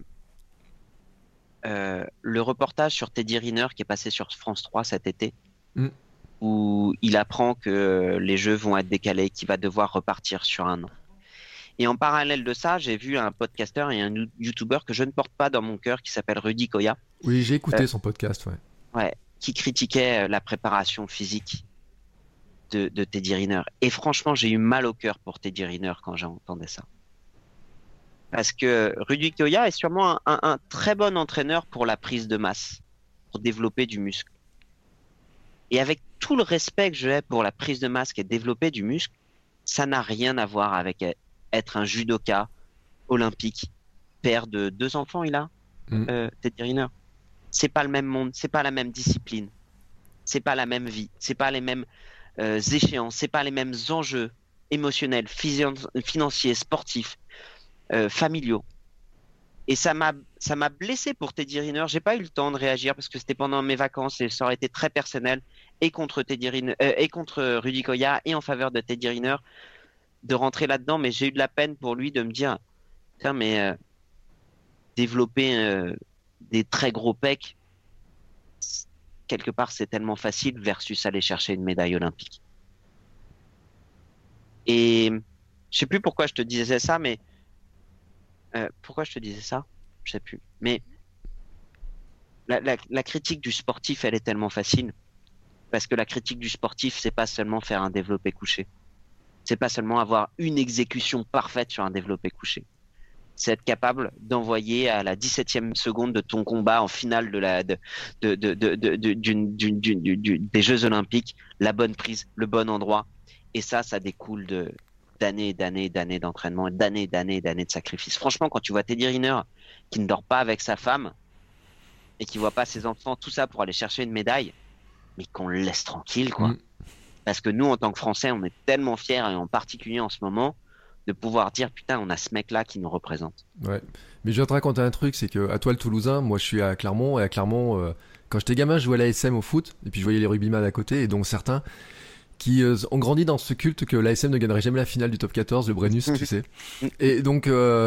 le reportage sur Teddy Riner qui est passé sur France 3 cet été, où il apprend que les Jeux vont être décalés, qu'il va devoir repartir sur un an. Et en parallèle de ça, j'ai vu un podcasteur et un YouTuber que je ne porte pas dans mon cœur qui s'appelle Rudy Koya. Oui, j'ai écouté son podcast, ouais. Ouais, qui critiquait la préparation physique de Teddy Riner. Et franchement, j'ai eu mal au cœur pour Teddy Riner quand j'entendais ça. Parce que Rudy Koya est sûrement un très bon entraîneur pour la prise de masse, pour développer du muscle. Et avec tout le respect que j'ai pour la prise de masse et développer du muscle, ça n'a rien à voir avec être un judoka olympique, père de 2 enfants, il a, Teddy Riner. C'est pas le même monde, c'est pas la même discipline, c'est pas la même vie, c'est pas les mêmes échéances, c'est pas les mêmes enjeux émotionnels, financiers, sportifs. Familiaux. Et ça m'a blessé pour Teddy Riner. J'ai pas eu le temps de réagir parce que c'était pendant mes vacances et ça aurait été très personnel et contre Teddy Riner, et contre Rudy Koya et en faveur de Teddy Riner de rentrer là-dedans. Mais j'ai eu de la peine pour lui de me dire, tiens, mais développer des très gros pecs, quelque part c'est tellement facile versus aller chercher une médaille olympique. Et je sais plus pourquoi je te disais ça, mais pourquoi je te disais ça? Je sais plus. Mais la critique du sportif, elle est tellement facile. Parce que la critique du sportif, c'est pas seulement faire un développé couché. C'est pas seulement avoir une exécution parfaite sur un développé couché. C'est être capable d'envoyer à la 17e seconde de ton combat en finale des Jeux Olympiques la bonne prise, le bon endroit. Et ça découle d'années et d'années et d'années d'entraînement et d'années de sacrifices. Franchement, quand tu vois Teddy Riner qui ne dort pas avec sa femme et qui voit pas ses enfants, tout ça pour aller chercher une médaille, mais qu'on le laisse tranquille, quoi. Parce que nous, en tant que Français, on est tellement fiers, et en particulier en ce moment, de pouvoir dire putain, on a ce mec-là qui nous représente. Ouais. Mais je vais te raconter un truc, c'est que à toi le Toulousain, moi je suis à Clermont, et à Clermont, quand j'étais gamin, je jouais à l'ASM au foot, et puis je voyais les rugbyman à côté, et donc certains qui ont grandi dans ce culte que l'ASM ne gagnerait jamais la finale du top 14, le Brennus, tu sais. Et donc,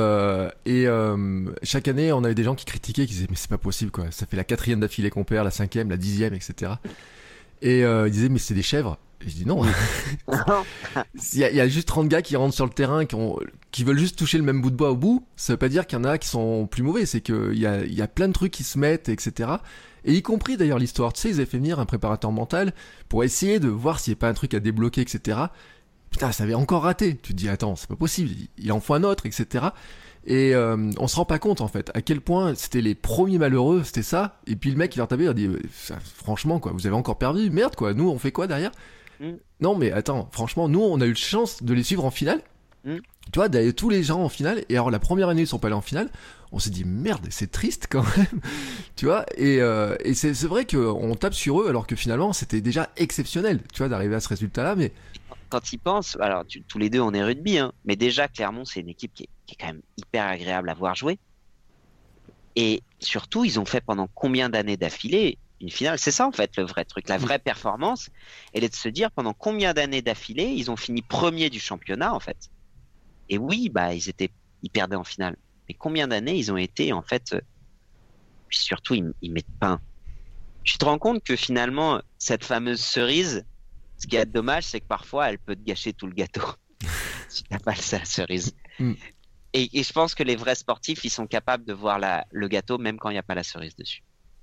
chaque année, on avait des gens qui critiquaient, qui disaient mais c'est pas possible quoi, ça fait la 4e d'affilée qu'on perd, la 5e, la 10e, etc. Et ils disaient mais c'est des chèvres. Et je dis non. Il y a juste 30 gars qui rentrent sur le terrain, qui veulent juste toucher le même bout de bois au bout. Ça veut pas dire qu'il y en a qui sont plus mauvais, c'est qu'il y a plein de trucs qui se mettent, etc. Et y compris d'ailleurs l'histoire, tu sais, ils avaient fait venir un préparateur mental pour essayer de voir s'il n'y avait pas un truc à débloquer, etc. Putain, ça avait encore raté. Tu te dis, attends, c'est pas possible, il en faut un autre, etc. Et on se rend pas compte en fait à quel point c'était les premiers malheureux, c'était ça. Et puis le mec il leur tapait, il leur dit, franchement quoi, vous avez encore perdu, merde quoi, nous on fait quoi derrière? Non mais attends, franchement, nous on a eu la chance de les suivre en finale. Tu vois, d'aller tous les gens en finale, et alors la première année ils sont pas allés en finale, on s'est dit merde, c'est triste quand même, tu vois, et c'est vrai qu'on tape sur eux alors que finalement c'était déjà exceptionnel, tu vois, d'arriver à ce résultat-là, mais... Quand ils pensent, alors tous les deux on est rugby, hein, mais déjà Clermont c'est une équipe qui est quand même hyper agréable à voir jouer, et surtout ils ont fait pendant combien d'années d'affilée une finale. C'est ça en fait le vrai truc, la vraie performance, elle est de se dire pendant combien d'années d'affilée ils ont fini premier du championnat en fait. Et oui, bah ils perdaient en finale. Mais combien d'années ils ont été en fait, puis surtout ils mettent pain. Tu te rends compte que finalement cette fameuse cerise, ce qui est dommage, c'est que parfois elle peut te gâcher tout le gâteau si t'as pas la cerise. Et je pense que les vrais sportifs, ils sont capables de voir le gâteau même quand il n'y a pas la cerise dessus.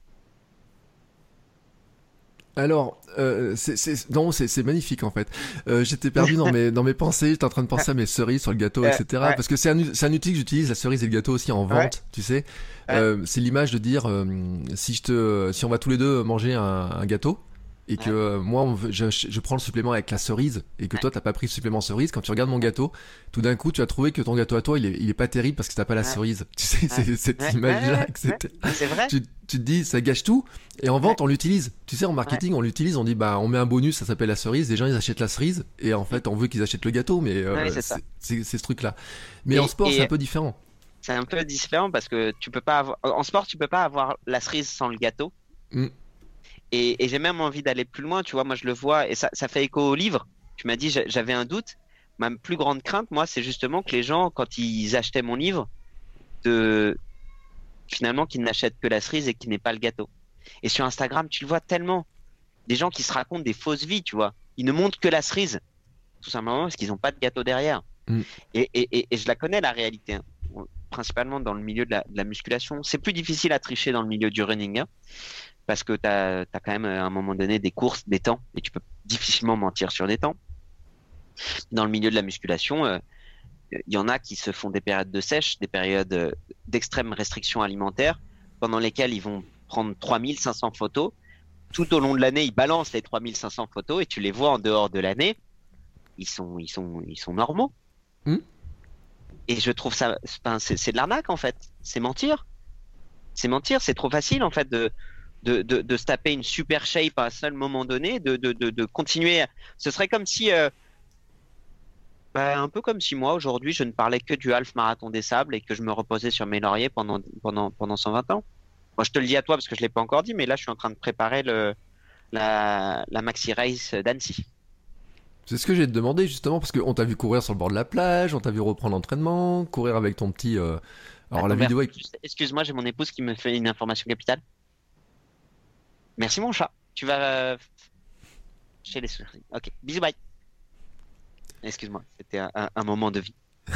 Alors, c'est magnifique en fait. J'étais perdu dans mes pensées, j'étais en train de penser à mes cerises sur le gâteau, etc. Ouais. Parce que c'est un outil que j'utilise, la cerise et le gâteau aussi en vente, tu sais. C'est l'image de dire, si on va tous les deux manger un gâteau, et que moi je prends le supplément avec la cerise et que toi t'as pas pris le supplément cerise, quand tu regardes mon gâteau, tout d'un coup tu as trouvé que ton gâteau à toi il est pas terrible parce que t'as pas la cerise, tu sais. C'est cette image là, c'est vrai. Tu te dis ça gâche tout, et en vente on l'utilise, tu sais, en marketing on l'utilise, on dit bah on met un bonus, ça s'appelle la cerise, les gens ils achètent la cerise et en fait on veut qu'ils achètent le gâteau, mais c'est ce truc là. Mais en sport c'est un peu différent. C'est un peu différent parce que tu peux pas avoir, en sport tu peux pas avoir la cerise sans le gâteau. Et j'ai même envie d'aller plus loin, tu vois, moi je le vois, et ça fait écho au livre. Tu m'as dit, j'avais un doute. Ma plus grande crainte, moi, c'est justement que les gens, quand ils achetaient mon livre, finalement, qu'ils n'achètent que la cerise et qu'ils n'aient pas le gâteau. Et sur Instagram, tu le vois tellement. Des gens qui se racontent des fausses vies, tu vois. Ils ne montrent que la cerise, tout simplement parce qu'ils n'ont pas de gâteau derrière. Et je la connais, la réalité, hein. Principalement dans le milieu de la musculation. C'est plus difficile à tricher dans le milieu du running, hein. Parce que tu as quand même à un moment donné des courses, des temps, et tu peux difficilement mentir sur des temps. Dans le milieu de la musculation, il y en a qui se font des périodes de sèche, des périodes d'extrême restriction alimentaire, pendant lesquelles ils vont prendre 3500 photos. Tout au long de l'année, ils balancent les 3500 photos et tu les vois en dehors de l'année, ils sont normaux. Et je trouve ça, c'est de l'arnaque en fait, c'est mentir. C'est mentir, c'est trop facile en fait de se taper une super shape à un seul moment donné, de continuer. Ce serait comme si, un peu comme si moi aujourd'hui je ne parlais que du half marathon des sables et que je me reposais sur mes lauriers pendant 120 ans. Moi je te le dis à toi parce que je l'ai pas encore dit, mais là je suis en train de préparer la maxi race d'Annecy. C'est ce que j'ai demandé justement, parce qu'on t'a vu courir sur le bord de la plage, on t'a vu reprendre l'entraînement, courir avec ton petit. Alors la vidéo. Excuse-moi, j'ai mon épouse qui me fait une information capitale. Merci mon chat. Tu vas chez les souris. Ok, bisous, bye. Excuse-moi, c'était un moment de vie.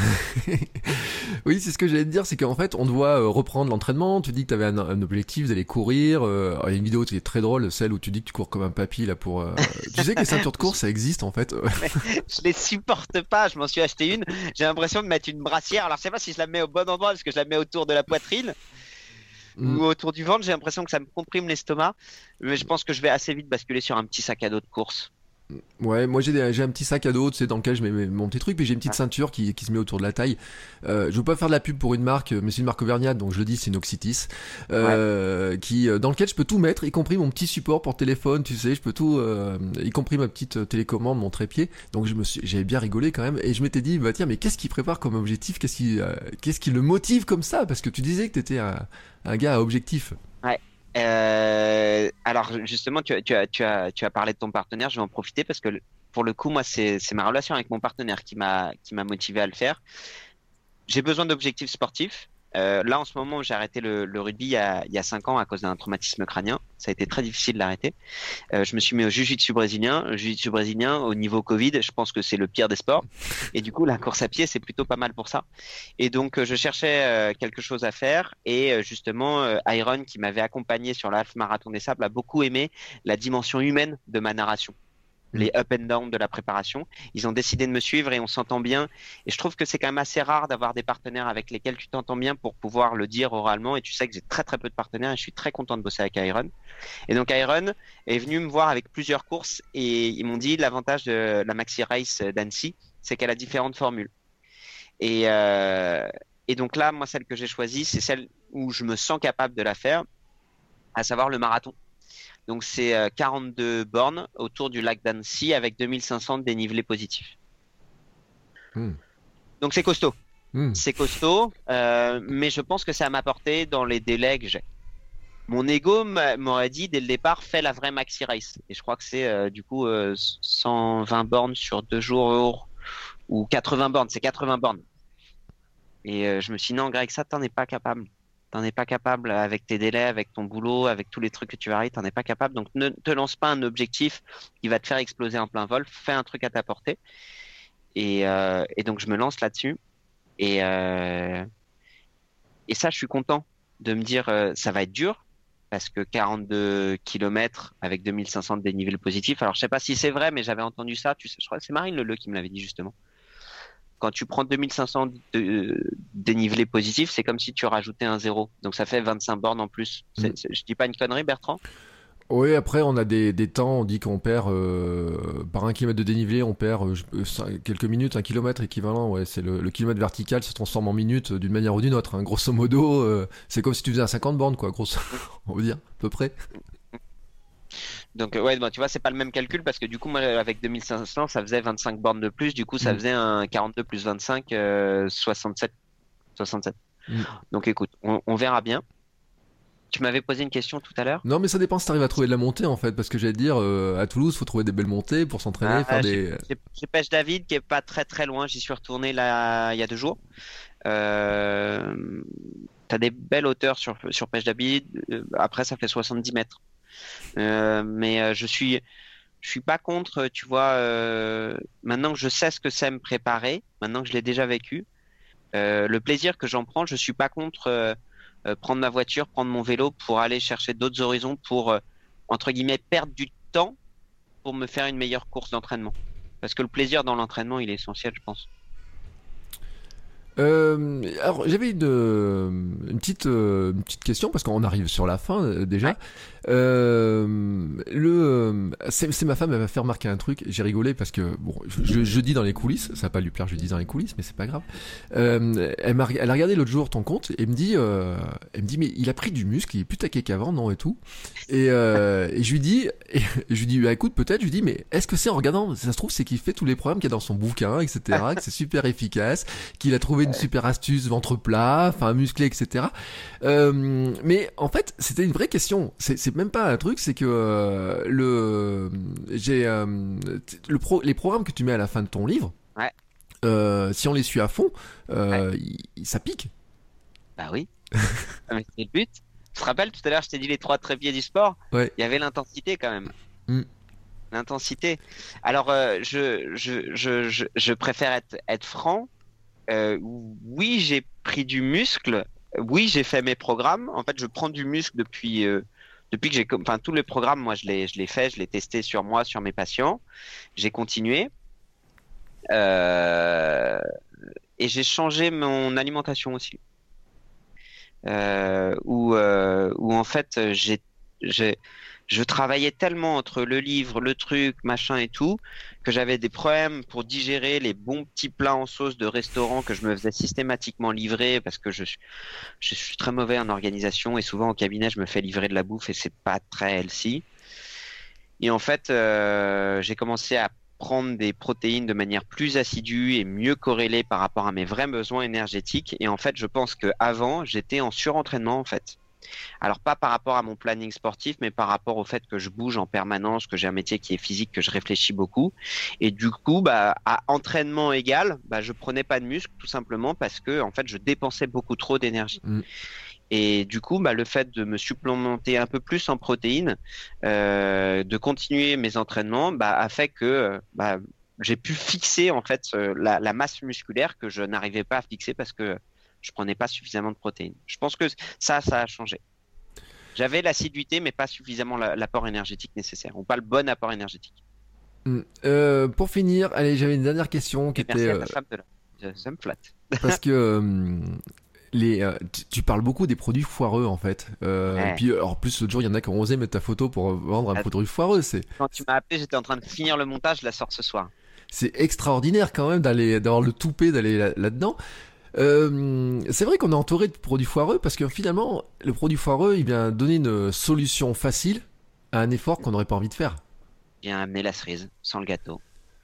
Oui, c'est ce que j'allais te dire, c'est qu'en fait on doit reprendre l'entraînement. Tu dis que tu avais un objectif d'aller courir. Il y a une vidéo qui est très drôle, celle où tu dis que tu cours comme un papy là pour. Tu sais que les ceintures de course ça existe en fait. Je les supporte pas, je m'en suis acheté une. J'ai l'impression de mettre une brassière. Alors je sais pas si je la mets au bon endroit parce que je la mets autour de la poitrine ou autour du ventre. J'ai l'impression que ça me comprime l'estomac, mais je pense que je vais assez vite basculer sur un petit sac à dos de course. Ouais, moi j'ai un petit sac à dos, tu sais, dans lequel je mets mon petit truc, puis j'ai une petite ceinture qui se met autour de la taille. Je veux pas faire de la pub pour une marque, mais c'est une marque auvergnate, donc je le dis, c'est une Oxytis, dans lequel je peux tout mettre, y compris mon petit support pour téléphone, tu sais, je peux tout, y compris ma petite télécommande, mon trépied. Donc j'avais bien rigolé quand même, et je m'étais dit, bah tiens, mais qu'est-ce qu'il prépare comme objectif, qu'est-ce qui le motive comme ça, parce que tu disais que t'étais un gars à objectif. Ouais. Alors justement, tu as parlé de ton partenaire. Je vais en profiter parce que pour le coup, moi, c'est ma relation avec mon partenaire qui m'a motivé à le faire. J'ai besoin d'objectifs sportifs. Là, en ce moment, j'ai arrêté le rugby il y a 5 ans à cause d'un traumatisme crânien. Ça a été très difficile d'arrêter. Je me suis mis au jiu-jitsu brésilien. Le jiu-jitsu brésilien, au niveau Covid, je pense que c'est le pire des sports. Et du coup, la course à pied, c'est plutôt pas mal pour ça. Et donc, je cherchais quelque chose à faire. Et justement, Iron, qui m'avait accompagné sur le half marathon des sables, a beaucoup aimé la dimension humaine de ma narration. Les up and down de la préparation. Ils ont décidé de me suivre et on s'entend bien. Et je trouve que c'est quand même assez rare d'avoir des partenaires avec lesquels tu t'entends bien pour pouvoir le dire oralement. Et tu sais que j'ai très très peu de partenaires et je suis très content de bosser avec Iron. Et donc Iron est venu me voir avec plusieurs courses et ils m'ont dit l'avantage de la Maxi Race d'Annecy, c'est qu'elle a différentes formules. Et donc là, moi, celle que j'ai choisie, c'est celle où je me sens capable de la faire, à savoir le marathon. Donc, c'est 42 bornes autour du lac d'Annecy avec 2500 de dénivelé positif. Donc, c'est costaud. C'est costaud, mais je pense que ça m'a apporté dans les délais que j'ai. Mon ego m'aurait dit dès le départ, fais la vraie maxi race. Et je crois que c'est du coup 120 bornes sur 2 jours ou 80 bornes. C'est 80 bornes. Et je me suis dit, non, Greg, ça, t'en es pas capable. T'en es pas capable avec tes délais, avec ton boulot, avec tous les trucs que tu vas arriver, t'en es pas capable. Donc ne te lance pas un objectif qui va te faire exploser en plein vol. Fais un truc à ta portée. Et donc je me lance là-dessus. Et, euh, et ça, je suis content de me dire, ça va être dur. Parce que 42 kilomètres avec 2500 de dénivelé positif. Alors, je sais pas si c'est vrai, mais j'avais entendu ça. Tu sais, je crois que c'est Marine Leleu qui me l'avait dit justement. Quand tu prends 2500 de dénivelé positif, c'est comme si tu rajoutais un zéro. Donc, ça fait 25 bornes en plus. Je dis pas une connerie, Bertrand? Oui, après, on a des temps, on dit qu'on perd, par 1 kilomètre de dénivelé, on perd quelques minutes, 1 kilomètre équivalent, ouais, c'est le kilomètre vertical se transforme en minutes d'une manière ou d'une autre, hein. Grosso modo, c'est comme si tu faisais un 50 bornes, quoi, grosso, on va dire, à peu près. Donc, ouais, bon, tu vois, c'est pas le même calcul parce que du coup, moi, avec 2500, ça faisait 25 bornes de plus. Du coup, ça Mm. faisait un 42 plus 25, 67. 67. Mm. Donc, écoute, on verra bien. Tu m'avais posé une question tout à l'heure. Non, mais ça dépend si t'arrives à trouver de la montée, en fait, parce que j'allais te dire, à Toulouse, faut trouver des belles montées pour s'entraîner, faire des... J'ai Pêche David qui est pas très très loin. J'y suis retourné là il y a 2 jours. T'as des belles hauteurs sur Pêche David. Après, ça fait 70 mètres. Mais je suis pas contre. Tu vois, maintenant que je sais ce que c'est me préparer, maintenant que je l'ai déjà vécu, le plaisir que j'en prends, je suis pas contre prendre ma voiture, prendre mon vélo pour aller chercher d'autres horizons, pour entre guillemets perdre du temps pour me faire une meilleure course d'entraînement. Parce que le plaisir dans l'entraînement, il est essentiel, je pense. Alors j'avais une petite question parce qu'on arrive sur la fin déjà. Ouais. C'est ma femme, elle m'a fait remarquer un truc. J'ai rigolé parce que bon, je dis dans les coulisses, ça va pas lui plaire, je dis dans les coulisses, mais c'est pas grave. Elle a regardé l'autre jour ton compte et elle me dit mais il a pris du muscle, il est plus taqué qu'avant, non et tout. Et je lui dis, bah écoute peut-être, je lui dis mais est-ce que c'est en regardant, ça se trouve c'est qu'il fait tous les programmes qu'il y a dans son bouquin, etc. Que c'est super efficace, qu'il a trouvé une super astuce, ventre plat, enfin musclé, etc. Mais en fait, c'était une vraie question. C'est même pas un truc, c'est que les programmes que tu mets à la fin de ton livre, Ouais. si on les suit à fond, Ouais. ça pique. Bah oui. Ah, mais c'est le but. Tu te rappelles tout à l'heure, je t'ai dit les 3 trépieds du sport. Ouais. Il y avait l'intensité quand même. Mm. L'intensité. Alors, je préfère être franc. Oui, j'ai pris du muscle. Oui, j'ai fait mes programmes. En fait, je prends du muscle depuis que enfin, tous les programmes, moi, je l'ai fait, je l'ai testé sur moi, sur mes patients. J'ai continué. Euh, et j'ai changé mon alimentation aussi. Où en fait, je travaillais tellement entre le livre, le truc, machin et tout, que j'avais des problèmes pour digérer les bons petits plats en sauce de restaurant que je me faisais systématiquement livrer parce que je suis très mauvais en organisation et souvent au cabinet, je me fais livrer de la bouffe et c'est pas très healthy. Et en fait, j'ai commencé à prendre des protéines de manière plus assidue et mieux corrélée par rapport à mes vrais besoins énergétiques. Et en fait, je pense que avant, j'étais en surentraînement en fait. Alors pas par rapport à mon planning sportif, mais par rapport au fait que je bouge en permanence, que j'ai un métier qui est physique, que je réfléchis beaucoup. Et du coup, bah, à entraînement égal, bah, je prenais pas de muscle tout simplement parce que en fait, je dépensais beaucoup trop d'énergie. Mm. Et du coup, bah, le fait de me supplémenter un peu plus en protéines, de continuer mes entraînements, bah, a fait que bah, j'ai pu fixer en fait la masse musculaire que je n'arrivais pas à fixer parce que je prenais pas suffisamment de protéines. Je pense que ça a changé. J'avais l'assiduité, mais pas suffisamment l'apport énergétique nécessaire, ou pas le bon apport énergétique. Mm. Pour finir, allez, j'avais une dernière question qui Et merci était à ta femme de là. Ça me flatte. parce que tu parles beaucoup des produits foireux en fait. Ouais. Et puis en plus l'autre jour il y en a qui ont osé mettre ta photo pour vendre un Ah, produit foireux. quand tu m'as appelé, j'étais en train de finir le montage, je la sors ce soir. C'est extraordinaire quand même d'avoir le toupet d'aller là-dedans. C'est vrai qu'on est entouré de produits foireux parce que finalement le produit foireux il vient donner une solution facile à un effort qu'on n'aurait pas envie de faire. Viens amener la cerise, sans le gâteau.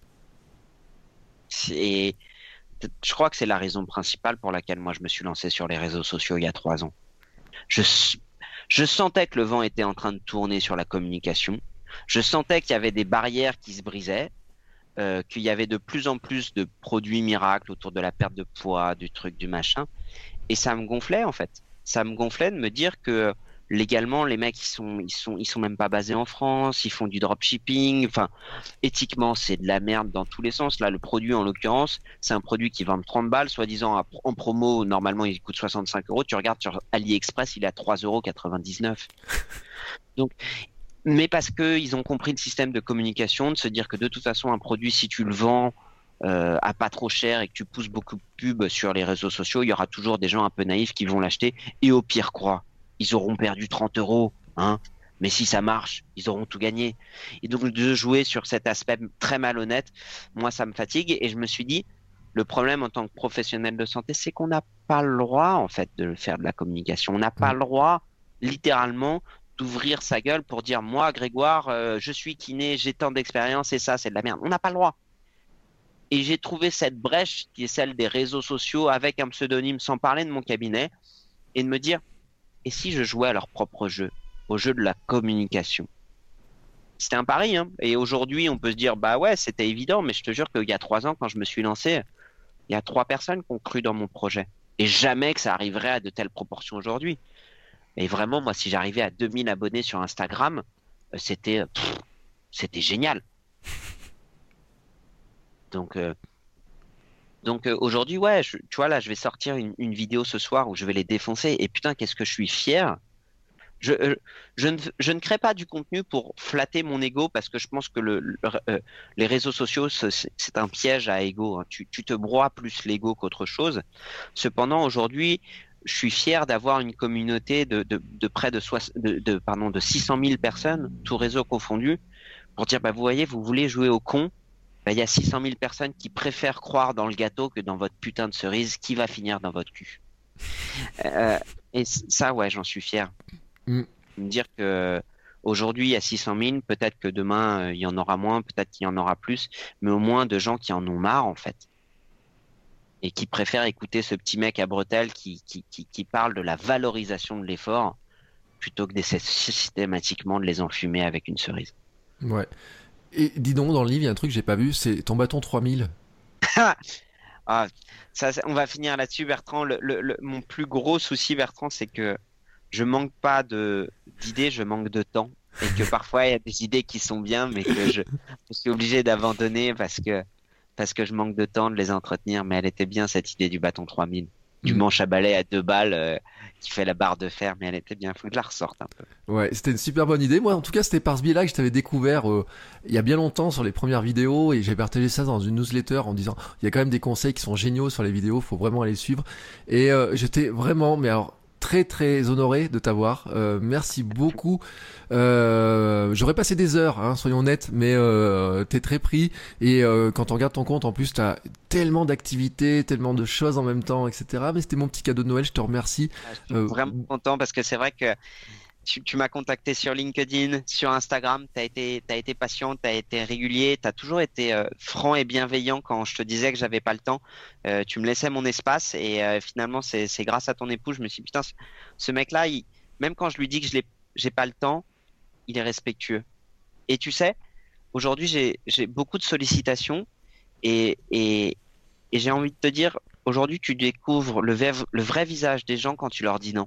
Et je crois que c'est la raison principale pour laquelle moi je me suis lancé sur les réseaux sociaux il y a 3 ans. Je, Je sentais que le vent était en train de tourner sur la communication. Je sentais qu'il y avait des barrières qui se brisaient, qu'il y avait de plus en plus de produits miracles autour de la perte de poids, du truc, du machin. Et ça me gonflait, en fait. Ça me gonflait de me dire que légalement, les mecs, ils sont même pas basés en France, ils font du dropshipping. Enfin, éthiquement, c'est de la merde dans tous les sens. Là, le produit, en l'occurrence, c'est un produit qui vend 30 balles, soi-disant en promo. Normalement, il coûte 65 euros. Tu regardes sur AliExpress, il est à 3,99 €. Donc, mais parce que ils ont compris le système de communication, de se dire que de toute façon, un produit, si tu le vends à pas trop cher et que tu pousses beaucoup de pubs sur les réseaux sociaux, il y aura toujours des gens un peu naïfs qui vont l'acheter. Et au pire, quoi, ils auront perdu 30 €, hein. Mais si ça marche, ils auront tout gagné. Et donc, de jouer sur cet aspect très malhonnête, moi, ça me fatigue. Et je me suis dit, le problème en tant que professionnel de santé, c'est qu'on n'a pas le droit, en fait, de faire de la communication. On n'a pas le droit, littéralement, d'ouvrir sa gueule pour dire, moi, Grégoire, je suis kiné, j'ai tant d'expérience et ça, c'est de la merde. On n'a pas le droit. Et j'ai trouvé cette brèche qui est celle des réseaux sociaux avec un pseudonyme sans parler de mon cabinet et de me dire, et si je jouais à leur propre jeu, au jeu de la communication? C'était un pari, hein. Et aujourd'hui, on peut se dire, bah ouais, c'était évident, mais je te jure qu'il y a 3 ans, quand je me suis lancé, il y a 3 personnes qui ont cru dans mon projet. Et jamais que ça arriverait à de telles proportions aujourd'hui. Et vraiment, moi, si j'arrivais à 2000 abonnés sur Instagram, c'était génial. Donc aujourd'hui, ouais, tu vois, là, je vais sortir une vidéo ce soir où je vais les défoncer. Et putain, qu'est-ce que je suis fier. Je ne crée pas du contenu pour flatter mon ego parce que je pense que les réseaux sociaux, c'est un piège à ego, hein. Tu te broies plus l'ego qu'autre chose. Cependant, aujourd'hui, je suis fier d'avoir une communauté de près de 600 000 personnes, tout réseau confondu, pour dire, bah, vous voyez, vous voulez jouer au con. Ben, il y a 600 000 personnes qui préfèrent croire dans le gâteau que dans votre putain de cerise qui va finir dans votre cul. Et ça, ouais, j'en suis fier. Me dire que aujourd'hui, il y a 600 000, peut-être que demain, il y en aura moins, peut-être qu'il y en aura plus, mais au moins de gens qui en ont marre, en fait. Et qui préfèrent écouter ce petit mec à bretelles qui parle de la valorisation de l'effort plutôt que d'essayer systématiquement de les enfumer avec une cerise. Ouais. Et dis donc, dans le livre, il y a un truc que j'ai pas vu, c'est ton bâton 3000. Ah, on va finir là-dessus, Bertrand. Mon plus gros souci, Bertrand, c'est que je manque pas d'idées, je manque de temps. Et que parfois, il y a des idées qui sont bien, mais que je suis obligé d'abandonner parce que je manque de temps de les entretenir. Mais elle était bien, cette idée du bâton 3000. Du manche à balai à 2 balles qui fait la barre de fer, mais elle était bien. Faut que je la ressorte un peu. Ouais, c'était une super bonne idée. Moi, en tout cas, c'était par ce biais-là que je t'avais découvert il y a bien longtemps sur les premières vidéos et j'ai partagé ça dans une newsletter en disant il y a quand même des conseils qui sont géniaux sur les vidéos, faut vraiment aller suivre. Et j'étais vraiment, mais alors très très honoré de t'avoir. Merci beaucoup. J'aurais passé des heures, hein, soyons honnêtes, mais t'es très pris et quand on regarde ton compte, en plus t'as tellement d'activités, tellement de choses en même temps, etc. Mais c'était mon petit cadeau de Noël, je te remercie. Je suis vraiment content parce que c'est vrai que tu m'as contacté sur LinkedIn, sur Instagram, t'as été patient, t'as été régulier, t'as toujours été franc et bienveillant quand je te disais que j'avais pas le temps. Tu me laissais mon espace et finalement c'est grâce à ton époux, je me suis dit putain, ce mec-là, même quand je lui dis que j'ai pas le temps, il est respectueux. Et tu sais, aujourd'hui j'ai beaucoup de sollicitations et j'ai envie de te dire, aujourd'hui tu découvres le vrai visage des gens quand tu leur dis non.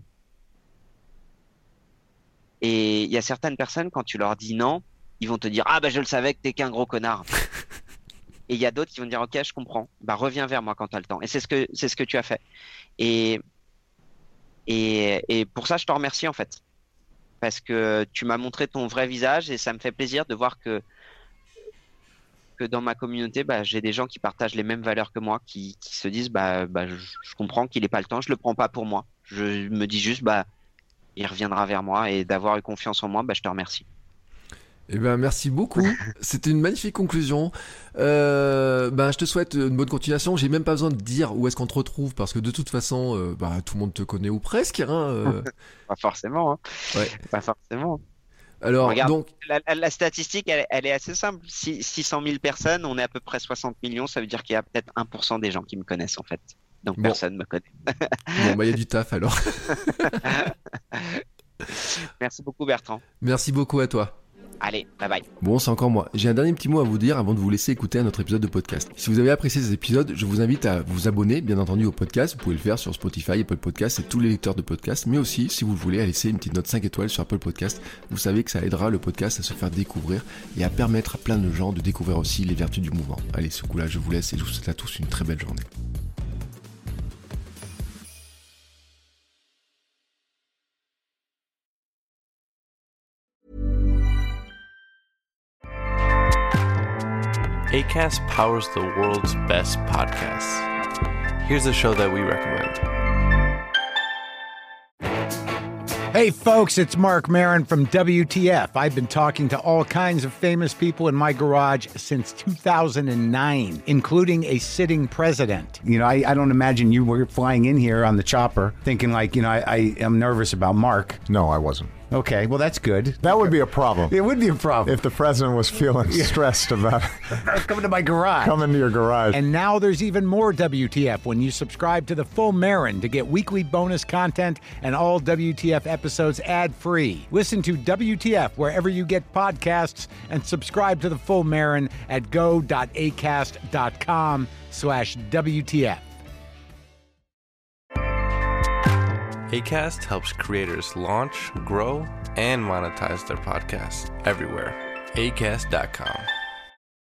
Et il y a certaines personnes, quand tu leur dis non, ils vont te dire « Ah bah je le savais que t'es qu'un gros connard ». Et il y a d'autres qui vont dire « Ok, je comprends, bah reviens vers moi quand t'as le temps ». Et c'est ce que tu as fait. Et pour ça, je te remercie en fait. Parce que tu m'as montré ton vrai visage et ça me fait plaisir de voir que dans ma communauté, bah, j'ai des gens qui partagent les mêmes valeurs que moi, qui se disent bah je comprends qu'il n'ait pas le temps, je le prends pas pour moi. Je me dis juste bah il reviendra vers moi et d'avoir eu confiance en moi, bah, je te remercie. Eh ben, merci beaucoup. C'était une magnifique conclusion. Je te souhaite une bonne continuation. J'ai même pas besoin de dire où est-ce qu'on te retrouve parce que de toute façon, tout le monde te connaît ou presque. Hein, Pas forcément. Hein. Ouais. Pas forcément. Alors, regarde, donc, la statistique, elle est assez simple. 600 000 personnes, on est à peu près 60 millions. Ça veut dire qu'il y a peut-être 1% des gens qui me connaissent en fait. Donc personne me connaît. Bon, il y a du taf alors. Merci beaucoup, Bertrand. Merci beaucoup à toi. Allez, bye bye. Bon, c'est encore moi. J'ai un dernier petit mot à vous dire avant de vous laisser écouter un autre épisode de podcast. Si vous avez apprécié ces épisodes, je vous invite à vous abonner, bien entendu, au podcast. Vous pouvez le faire sur Spotify, Apple Podcasts et tous les lecteurs de podcasts. Mais aussi, si vous le voulez, à laisser une petite note 5 étoiles sur Apple Podcasts. Vous savez que ça aidera le podcast à se faire découvrir et à permettre à plein de gens de découvrir aussi les vertus du mouvement. Allez, ce coup-là, je vous laisse et je vous souhaite à tous une très belle journée. Acast powers the world's best podcasts. Here's a show that we recommend. Hey folks, it's Mark Maron from WTF. I've been talking to all kinds of famous people in my garage since 2009, including a sitting president. You know, I don't imagine you were flying in here on the chopper thinking like, I am nervous about Mark. No, I wasn't. Okay, well, that's good. That would be a problem. It would be a problem. If the president was feeling stressed about coming to my garage. coming to your garage. And now there's even more WTF when you subscribe to the Full Marin to get weekly bonus content and all WTF episodes ad-free. Listen to WTF wherever you get podcasts and subscribe to the Full Marin at go.acast.com/WTF. Acast helps creators launch, grow, and monetize their podcasts everywhere. Acast.com.